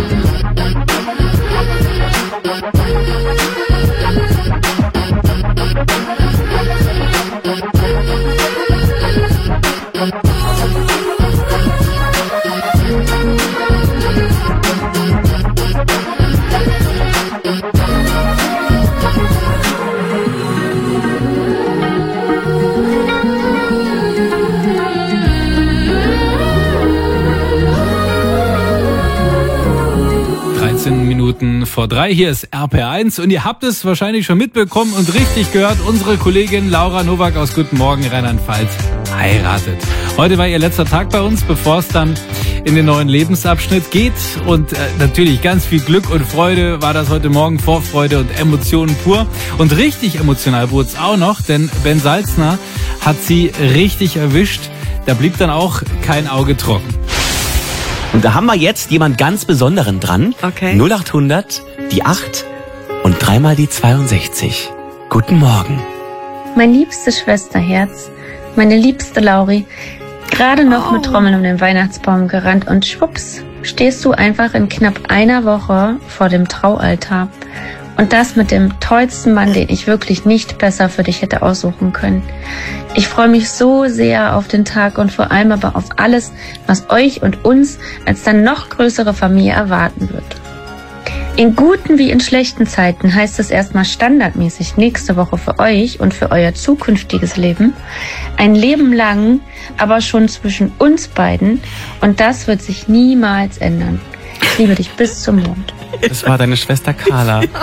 Minuten vor 3. Hier ist RPR1 und ihr habt es wahrscheinlich schon mitbekommen und richtig gehört. Unsere Kollegin Laura Nowak aus Guten Morgen Rheinland-Pfalz heiratet. Heute war ihr letzter Tag bei uns, bevor es dann in den neuen Lebensabschnitt geht. Und natürlich ganz viel Glück und Freude war das heute Morgen, Vorfreude und Emotionen pur. Und richtig emotional wurde es auch noch, denn Ben Salzner hat sie richtig erwischt. Da blieb dann auch kein Auge trocken. Und da haben wir jetzt jemand ganz Besonderen dran. Okay. 0800, die 8 und 3 mal die 62. Guten Morgen. Mein liebstes Schwesterherz, meine liebste Lauri, gerade noch mit Trommeln um den Weihnachtsbaum gerannt und schwupps, stehst du einfach in knapp einer Woche vor dem Traualtar. Und das mit dem tollsten Mann, den ich wirklich nicht besser für dich hätte aussuchen können. Ich freue mich so sehr auf den Tag und vor allem aber auf alles, was euch und uns als dann noch größere Familie erwarten wird. In guten wie in schlechten Zeiten heißt es erstmal standardmäßig nächste Woche für euch und für euer zukünftiges Leben ein Leben lang, aber schon zwischen uns beiden, und das wird sich niemals ändern. Ich liebe dich bis zum Mond. Das war deine Schwester Carla. Ja.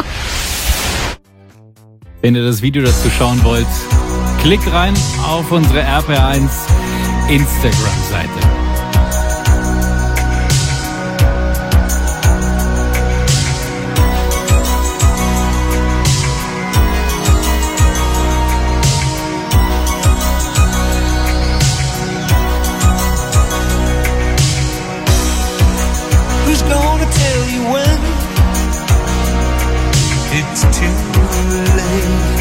Wenn ihr das Video dazu schauen wollt, klickt rein auf unsere RPR1 Instagram-Seite. It's too late.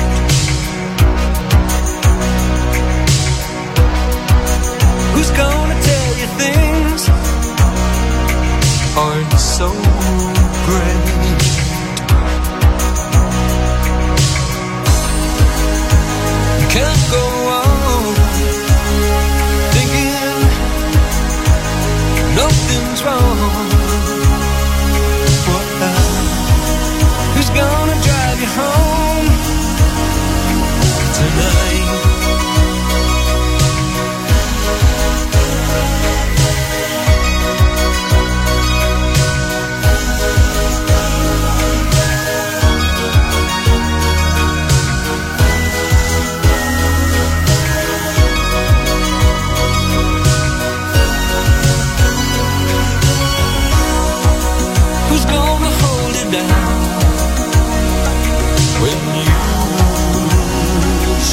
Who's gonna tell you things aren't so great? You can't go on thinking nothing's wrong. Who's gonna drive you home tonight? Who's gonna hold it down when you lose?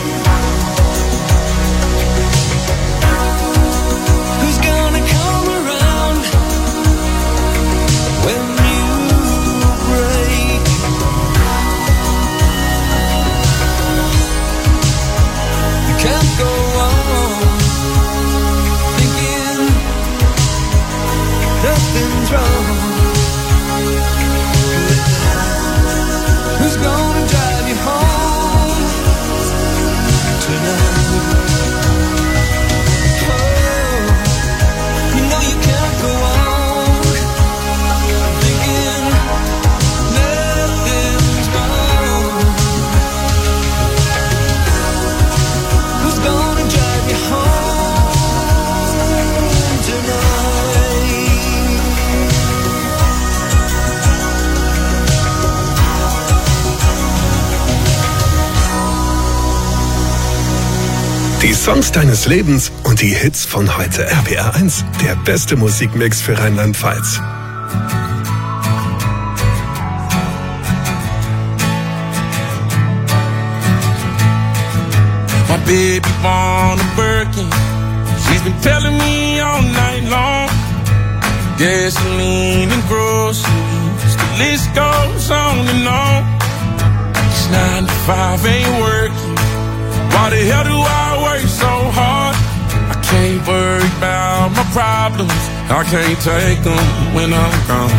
Who's gonna come around when you break? You can't go on thinking nothing's wrong. Who's gonna drive you home tonight? Oh, you know you can't go on thinking nothing's wrong. Who's gonna drive you home tonight? Die Songs deines Lebens und die Hits von heute. RPR1, der beste Musikmix für Rheinland-Pfalz. My baby born a Birkin. She's been telling me all night long. Gasoline and groceries, the list goes on and on. It's 9 to 5, ain't working. Why the hell do I work so hard? I can't worry about my problems. I can't take them when I'm gone.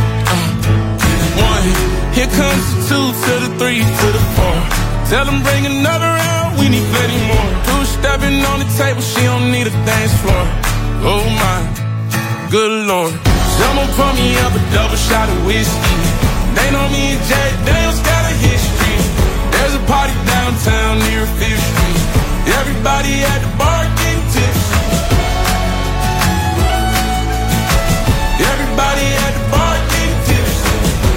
1, here comes the 2 to the 3 to the 4. Tell them bring another round, we need plenty more. 2 stepping on the table, she don't need a dance floor. Oh my, good Lord. Someone pour me up a double shot of whiskey. They know me and Jack Daniels got a history. There's a party downtown near 5th Street. Everybody at the bar getting tipsy. Everybody at the bar getting tipsy.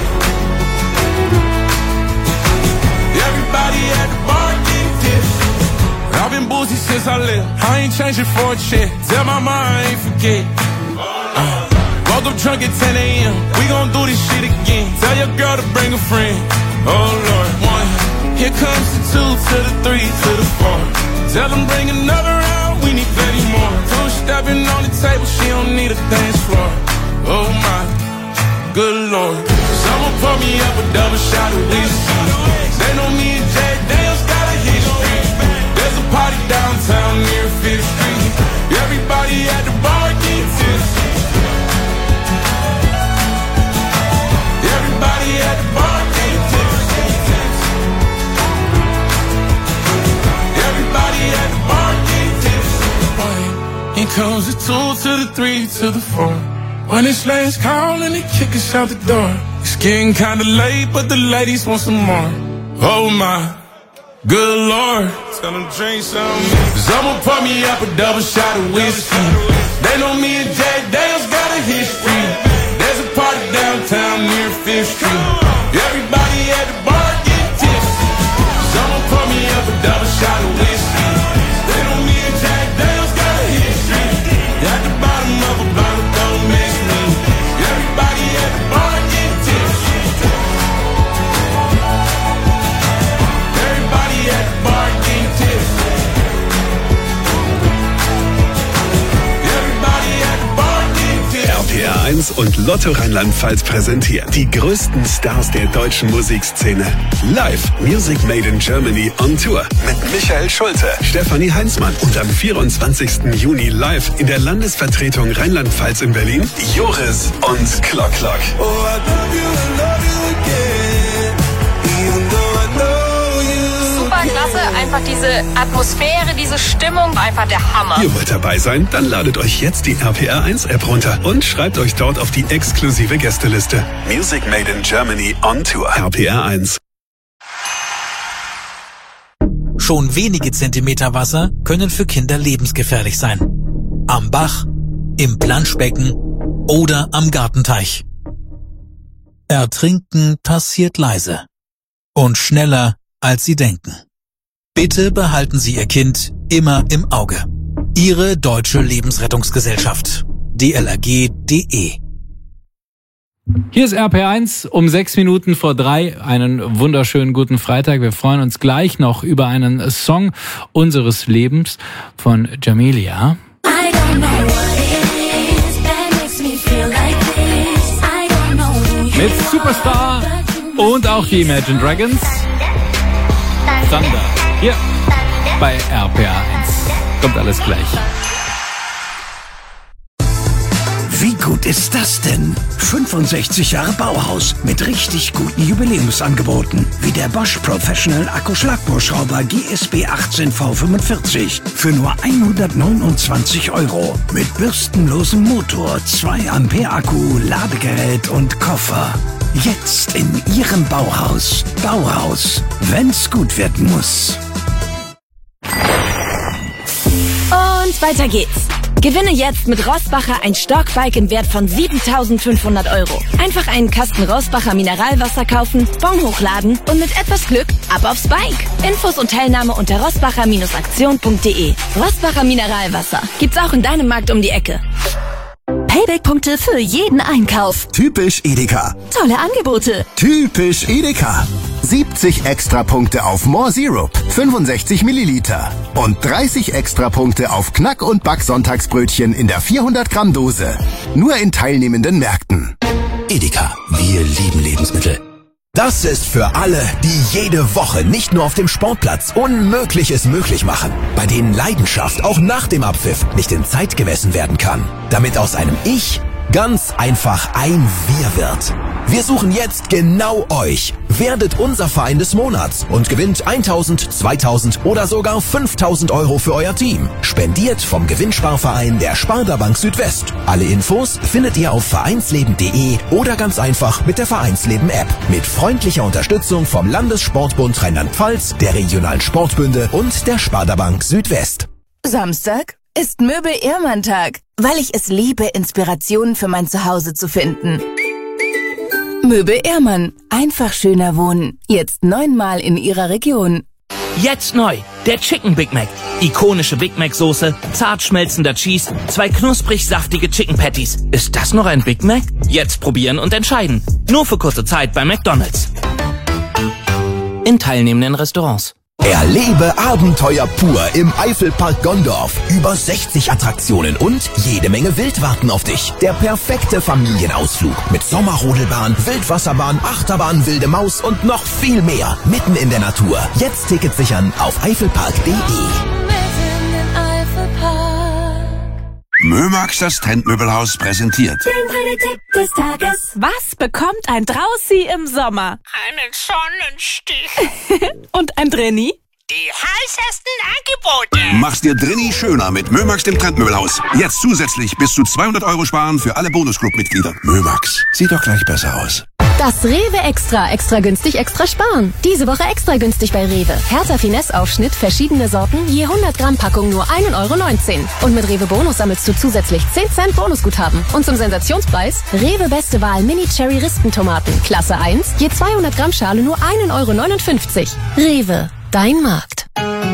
Everybody at the bar getting tipsy. I've been boozy since I left. I ain't changing for a check. Tell my mom I ain't forget. Woke up drunk at 10 a.m. We gon' do this shit again. Tell your girl to bring a friend. Oh Lord. 1, here comes the 2 to the 3 to the 4. Tell them bring another round, we need plenty more. 2 stepping on the table, she don't need a dance floor. Oh my, good Lord. Someone pour me up a double shot of whiskey. They know me and Jack Daniels got a history. There's a party downtown near 5th Street. Everybody at the bar getting tipsy. Everybody at the bar getting tipsy. comes the 2 to the 3 to the 4. When it's last call and they kick us out the door. It's getting kinda late, but the ladies want some more. Oh my, good Lord. Tell them drink some. Someone pour me up a double shot of whiskey. They know me and Jack Dale's got a history. There's a party downtown near 5th Street. Everybody at the bar get tipsy. Someone pour me up a double shot of whiskey. They know me and Jack Dale's got a history. At the bottom of a bottle, don't miss me. Everybody at the bar get tipsy. Everybody at the bar get tipsy. Everybody at the bar get tipsy. RPR 1 und Lotto Rheinland-Pfalz präsentieren die größten Stars der deutschen Musikszene. Live Music Made in Germany on Tour mit Michael Schulte, Stefanie Heinzmann und am 24. Juni live in der Landesvertretung Rheinland-Pfalz in Berlin Joris und Klock Klock. Oh, I love you again, even though I know you. Super klasse, einfach diese Atmosphäre, diese Stimmung, einfach der Hammer. Ihr wollt dabei sein? Dann ladet euch jetzt die RPR 1 App runter und schreibt euch dort auf die exklusive Gästeliste. Music Made in Germany on Tour. RPR 1. Schon wenige Zentimeter Wasser können für Kinder lebensgefährlich sein. Am Bach, im Planschbecken oder am Gartenteich. Ertrinken passiert leise und schneller, als Sie denken. Bitte behalten Sie Ihr Kind immer im Auge. Ihre Deutsche Lebensrettungsgesellschaft. DLRG.de. Hier ist RP1 um 6 Minuten vor 3. Einen wunderschönen guten Freitag. Wir freuen uns gleich noch über einen Song unseres Lebens von Jamelia. Mit Superstar und auch die Imagine Dragons. Thunder. Hier bei RPA1. Kommt alles gleich. Wie gut ist das denn? 65 Jahre Bauhaus mit richtig guten Jubiläumsangeboten. Wie der Bosch Professional Akkuschlagbohrschrauber GSB 18V45 für nur 129 €. Mit bürstenlosem Motor, 2 Ampere Akku, Ladegerät und Koffer. Jetzt in Ihrem Bauhaus. Bauhaus, wenn's gut werden muss. Und weiter geht's. Gewinne jetzt mit Rossbacher ein Stockbike im Wert von 7.500 €. Einfach einen Kasten Rossbacher Mineralwasser kaufen, Bon hochladen und mit etwas Glück ab aufs Bike. Infos und Teilnahme unter rossbacher-aktion.de. Rossbacher Mineralwasser gibt's auch in deinem Markt um die Ecke. Payback-Punkte für jeden Einkauf. Typisch Edeka. Tolle Angebote. Typisch Edeka. 70 Extrapunkte auf More Syrup, 65 Milliliter. Und 30 Extrapunkte auf Knack- und Back-Sonntagsbrötchen in der 400 Gramm Dose. Nur in teilnehmenden Märkten. Edeka, wir lieben Lebensmittel. Das ist für alle, die jede Woche nicht nur auf dem Sportplatz Unmögliches möglich machen, bei denen Leidenschaft auch nach dem Abpfiff nicht in Zeit gemessen werden kann, damit aus einem Ich ganz einfach ein Wir wird. Wir suchen jetzt genau euch. Werdet unser Verein des Monats und gewinnt 1.000, 2.000 oder sogar 5.000 € für euer Team. Spendiert vom Gewinnsparverein der Sparda Bank Südwest. Alle Infos findet ihr auf vereinsleben.de oder ganz einfach mit der Vereinsleben-App. Mit freundlicher Unterstützung vom Landessportbund Rheinland-Pfalz, der regionalen Sportbünde und der Sparda Bank Südwest. Samstag ist Möbel-Ehrmann-Tag, weil ich es liebe, Inspirationen für mein Zuhause zu finden. Möbel Ehrmann. Einfach schöner wohnen. Jetzt 9-mal in Ihrer Region. Jetzt neu. Der Chicken Big Mac. Ikonische Big Mac Soße, zart schmelzender Cheese, 2 knusprig saftige Chicken Patties. Ist das noch ein Big Mac? Jetzt probieren und entscheiden. Nur für kurze Zeit bei McDonald's. In teilnehmenden Restaurants. Erlebe Abenteuer pur im Eifelpark Gondorf. Über 60 Attraktionen und jede Menge Wild warten auf dich. Der perfekte Familienausflug mit Sommerrodelbahn, Wildwasserbahn, Achterbahn, wilde Maus und noch viel mehr. Mitten in der Natur. Jetzt Tickets sichern auf eifelpark.de. Mömax, das Trendmöbelhaus, präsentiert. Den Tipp des Tages. Was bekommt ein Draussi im Sommer? Einen Sonnenstich. Und ein Drenni? Die heißesten Angebote. Mach's dir drinni schöner mit Mömax, dem Trendmöbelhaus. Jetzt zusätzlich bis zu 200 € sparen für alle Bonusclub-Mitglieder. Mömax, sieht doch gleich besser aus. Das Rewe Extra. Extra günstig, extra sparen. Diese Woche extra günstig bei Rewe. Hertha Finesse-Aufschnitt, verschiedene Sorten, je 100 Gramm Packung nur 1,19 €. Und mit Rewe Bonus sammelst du zusätzlich 10 Cent Bonusguthaben. Und zum Sensationspreis Rewe Beste Wahl Mini-Cherry-Ristentomaten. Klasse 1, je 200 Gramm Schale nur 1,59 €. Rewe, dein Markt.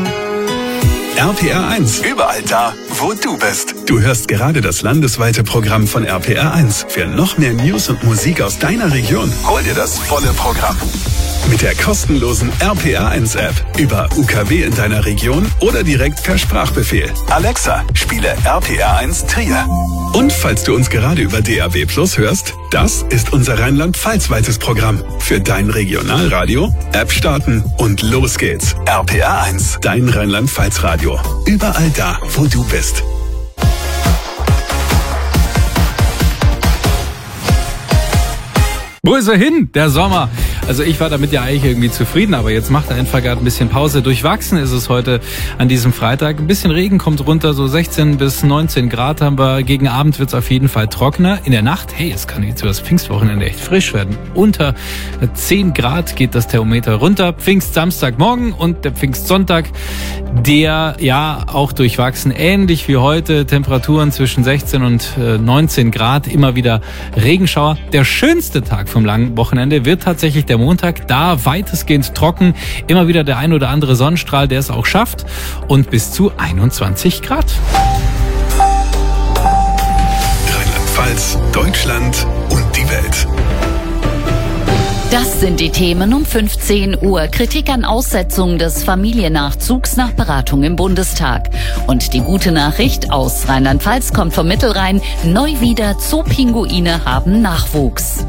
RPR 1. Überall da, wo du bist. Du hörst gerade das landesweite Programm von RPR 1. Für noch mehr News und Musik aus deiner Region, hol dir das volle Programm. Mit der kostenlosen RPR 1 App über UKW in deiner Region oder direkt per Sprachbefehl. Alexa, spiele RPR 1 Trier. Und falls du uns gerade über DAB+ hörst, das ist unser Rheinland-Pfalz-weites Programm. Für dein Regionalradio, App starten und los geht's. RPR 1, dein Rheinland-Pfalz-Radio. Überall da, wo du bist. Wo ist er hin, der Sommer? Also ich war damit ja eigentlich irgendwie zufrieden, aber jetzt macht er einfach gerade ein bisschen Pause. Durchwachsen ist es heute an diesem Freitag. Ein bisschen Regen kommt runter, so 16 bis 19 Grad haben wir. Gegen Abend wird es auf jeden Fall trockener. In der Nacht, hey, es kann jetzt über das Pfingstwochenende echt frisch werden. Unter 10 Grad geht das Thermometer runter. Pfingstsamstagmorgen und der Pfingstsonntag, der ja auch durchwachsen, ähnlich wie heute. Temperaturen zwischen 16 und 19 Grad, immer wieder Regenschauer. Der schönste Tag vom langen Wochenende wird tatsächlich der Montag, da weitestgehend trocken, immer wieder der ein oder andere Sonnenstrahl, der es auch schafft und bis zu 21 Grad. Rheinland-Pfalz, Deutschland und die Welt. Das sind die Themen um 15 Uhr. Kritik an Aussetzung des Familiennachzugs nach Beratung im Bundestag. Und die gute Nachricht aus Rheinland-Pfalz kommt vom Mittelrhein. Neuwieder Zoopinguine haben Nachwuchs.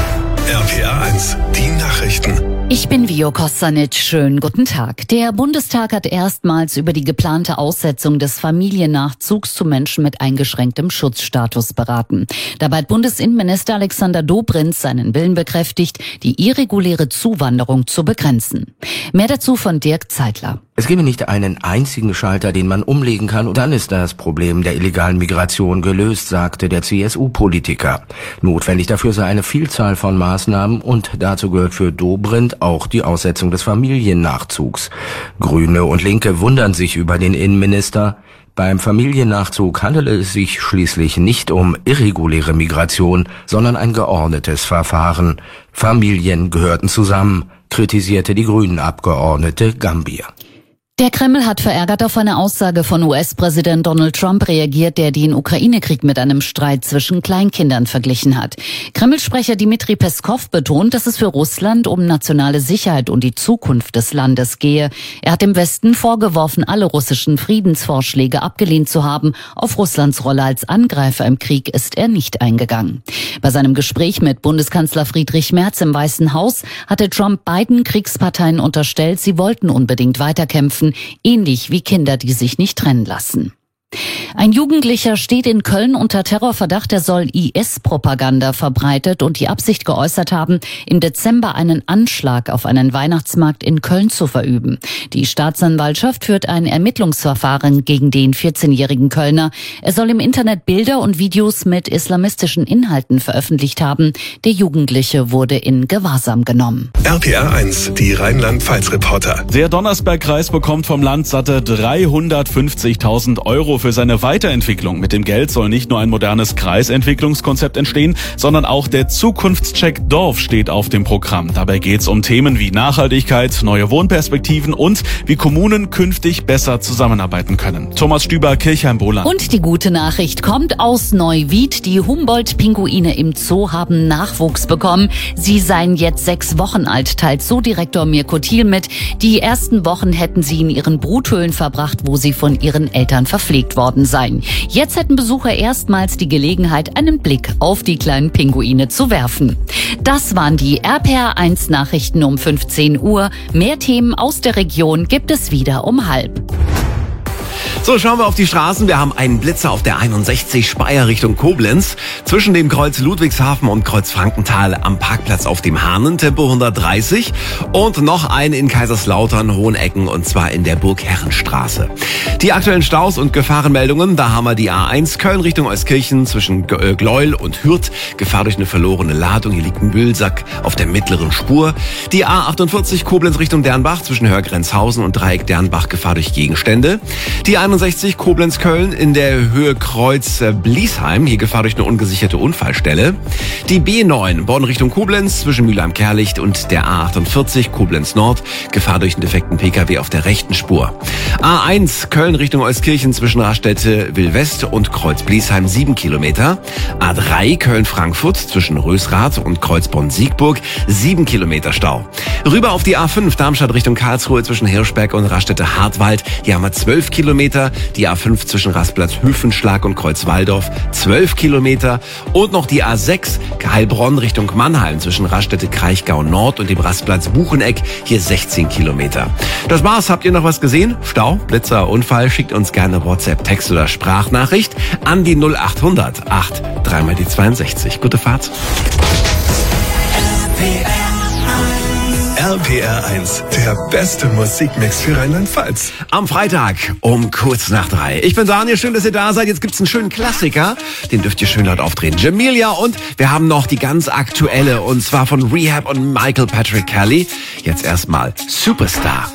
RPR 1, die Nachrichten. Ich bin Vio Kostanic. Schönen guten Tag. Der Bundestag hat erstmals über die geplante Aussetzung des Familiennachzugs zu Menschen mit eingeschränktem Schutzstatus beraten. Dabei hat Bundesinnenminister Alexander Dobrindt seinen Willen bekräftigt, die irreguläre Zuwanderung zu begrenzen. Mehr dazu von Dirk Zeitler. Es gebe nicht einen einzigen Schalter, den man umlegen kann, und dann ist das Problem der illegalen Migration gelöst, sagte der CSU-Politiker. Notwendig dafür sei eine Vielzahl von Maßnahmen und dazu gehört für Dobrindt auch die Aussetzung des Familiennachzugs. Grüne und Linke wundern sich über den Innenminister. Beim Familiennachzug handele es sich schließlich nicht um irreguläre Migration, sondern ein geordnetes Verfahren. Familien gehörten zusammen, kritisierte die Grünen-Abgeordnete Gambier. Der Kreml hat verärgert auf eine Aussage von US-Präsident Donald Trump reagiert, der den Ukraine-Krieg mit einem Streit zwischen Kleinkindern verglichen hat. Kreml-Sprecher Dmitri Peskov betont, dass es für Russland um nationale Sicherheit und die Zukunft des Landes gehe. Er hat dem Westen vorgeworfen, alle russischen Friedensvorschläge abgelehnt zu haben. Auf Russlands Rolle als Angreifer im Krieg ist er nicht eingegangen. Bei seinem Gespräch mit Bundeskanzler Friedrich Merz im Weißen Haus hatte Trump beiden Kriegsparteien unterstellt, sie wollten unbedingt weiterkämpfen, ähnlich wie Kinder, die sich nicht trennen lassen. Ein Jugendlicher steht in Köln unter Terrorverdacht, er soll IS-Propaganda verbreitet und die Absicht geäußert haben, im Dezember einen Anschlag auf einen Weihnachtsmarkt in Köln zu verüben. Die Staatsanwaltschaft führt ein Ermittlungsverfahren gegen den 14-jährigen Kölner. Er soll im Internet Bilder und Videos mit islamistischen Inhalten veröffentlicht haben. Der Jugendliche wurde in Gewahrsam genommen. RPR 1, die Rheinland-Pfalz-Reporter. Der Donnersberg-Kreis bekommt vom Land satte 350.000 € für seine Weiterentwicklung. Mit dem Geld soll nicht nur ein modernes Kreisentwicklungskonzept entstehen, sondern auch der Zukunftscheck Dorf steht auf dem Programm. Dabei geht es um Themen wie Nachhaltigkeit, neue Wohnperspektiven und wie Kommunen künftig besser zusammenarbeiten können. Thomas Stüber, Kirchheim-Bohland. Und die gute Nachricht kommt aus Neuwied. Die Humboldt-Pinguine im Zoo haben Nachwuchs bekommen. Sie seien jetzt 6 Wochen alt, teilt Zoodirektor Mirko Thiel mit. Die ersten Wochen hätten sie in ihren Bruthöhlen verbracht, wo sie von ihren Eltern verpflegt worden seien. Jetzt hätten Besucher erstmals die Gelegenheit, einen Blick auf die kleinen Pinguine zu werfen. Das waren die RPR 1 Nachrichten um 15 Uhr. Mehr Themen aus der Region gibt es wieder um 12:30. So, schauen wir auf die Straßen. Wir haben einen Blitzer auf der 61 Speyer Richtung Koblenz. Zwischen dem Kreuz Ludwigshafen und Kreuz Frankenthal am Parkplatz auf dem Hahnen, Tempo 130. Und noch einen in Kaiserslautern, Hohenecken, und zwar in der Burgherrenstraße. Die aktuellen Staus und Gefahrenmeldungen, da haben wir die A1 Köln Richtung Euskirchen zwischen Gleuel und Hürth. Gefahr durch eine verlorene Ladung. Hier liegt ein Müllsack auf der mittleren Spur. Die A48 Koblenz Richtung Dernbach zwischen Hörgrenzhausen und Dreieck Dernbach. Gefahr durch Gegenstände. Die 61 Koblenz-Köln in der Höhe Kreuz Bliesheim. Hier Gefahr durch eine ungesicherte Unfallstelle. Die B9 Bonn Richtung Koblenz zwischen Mülheim-Kerlicht und der A48 Koblenz Nord. Gefahr durch einen defekten Pkw auf der rechten Spur. A1 Köln Richtung Euskirchen zwischen Raststätte-Will-West und Kreuz Bliesheim 7 Kilometer. A3 Köln-Frankfurt zwischen Rösrath und Kreuz Bonn-Siegburg 7 Kilometer Stau. Rüber auf die A5 Darmstadt Richtung Karlsruhe zwischen Hirschberg und Raststätte-Hartwald. Hier haben wir 12 Kilometer. Die A5 zwischen Rastplatz-Höfenschlag und Kreuz-Walldorf 12 Kilometer. Und noch die A6 Heilbronn Richtung Mannheim zwischen Raststätte-Kraichgau Nord und dem Rastplatz Bucheneck. Hier 16 Kilometer. Das war's. Habt ihr noch was gesehen? Stau, Blitzer, Unfall? Schickt uns gerne WhatsApp, Text oder Sprachnachricht an die 0800 8 3 mal die 62. Gute Fahrt. RPR 1, der beste Musikmix für Rheinland-Pfalz. Am Freitag um kurz nach 3. Ich bin Daniel, schön, dass ihr da seid. Jetzt gibt's einen schönen Klassiker, den dürft ihr schön laut aufdrehen. Jamelia, und wir haben noch die ganz aktuelle, und zwar von Rehab und Michael Patrick Kelly. Jetzt erstmal Superstar.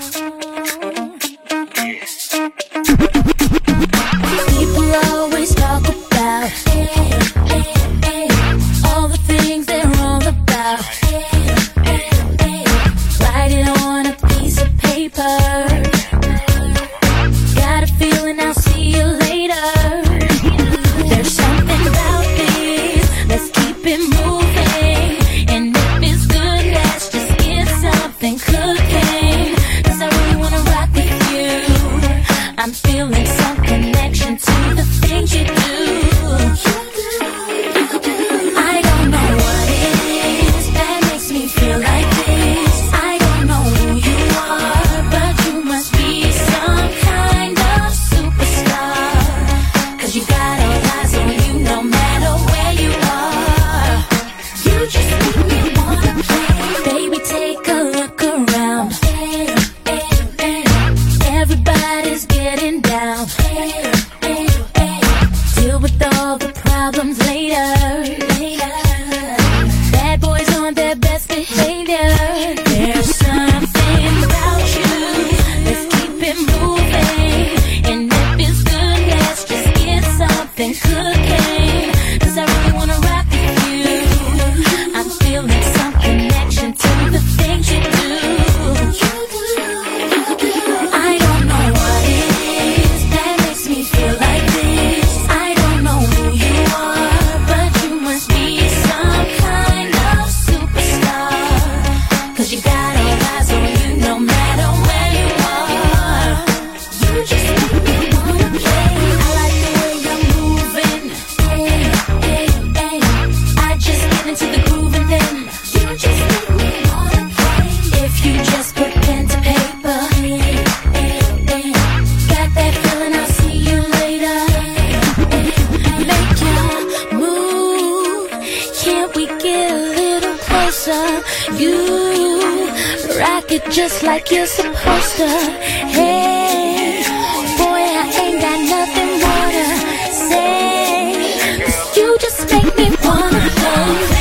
Just like you're supposed to. Hey, boy, I ain't got nothing more to say, 'cause you just make me wanna play.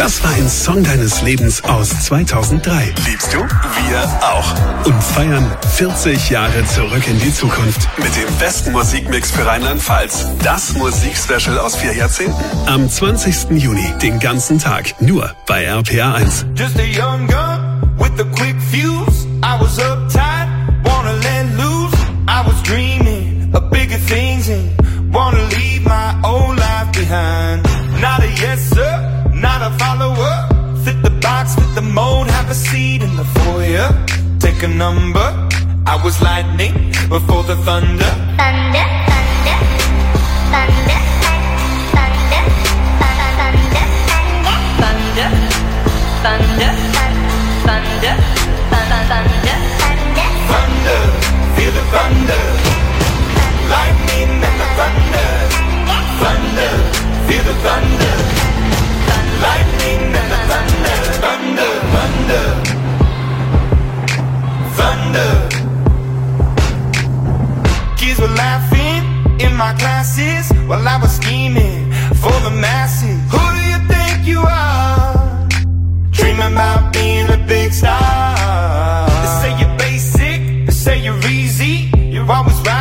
Das war ein Song deines Lebens aus 2003. Liebst du? Wir auch. Und feiern 40 Jahre zurück in die Zukunft mit dem besten Musikmix für Rheinland-Pfalz. Das Musikspecial aus 4 Jahrzehnten. Am 20. Juni, den ganzen Tag, nur bei RPA 1. Just a young gun with a quick fuse. I was uptight, wanna let loose. I was dreaming of bigger things and wanna leave my old life behind. Not a yes sir, not a follower. Fit the box, fit the mold, have a seat in the foyer. Take a number. I was lightning before the thunder. Thunder, thunder, thunder, thunder, thunder, thunder, thunder, thunder, thunder, thunder, feel the thunder. Lightning and the thunder. Thunder, feel the thunder. Lightning and the thunder. Thunder, thunder, thunder. Kids were laughing in my classes while I was scheming for the masses. Who do you think you are? Dreaming about being a big star. They say you're basic, they say you're easy. You're always right.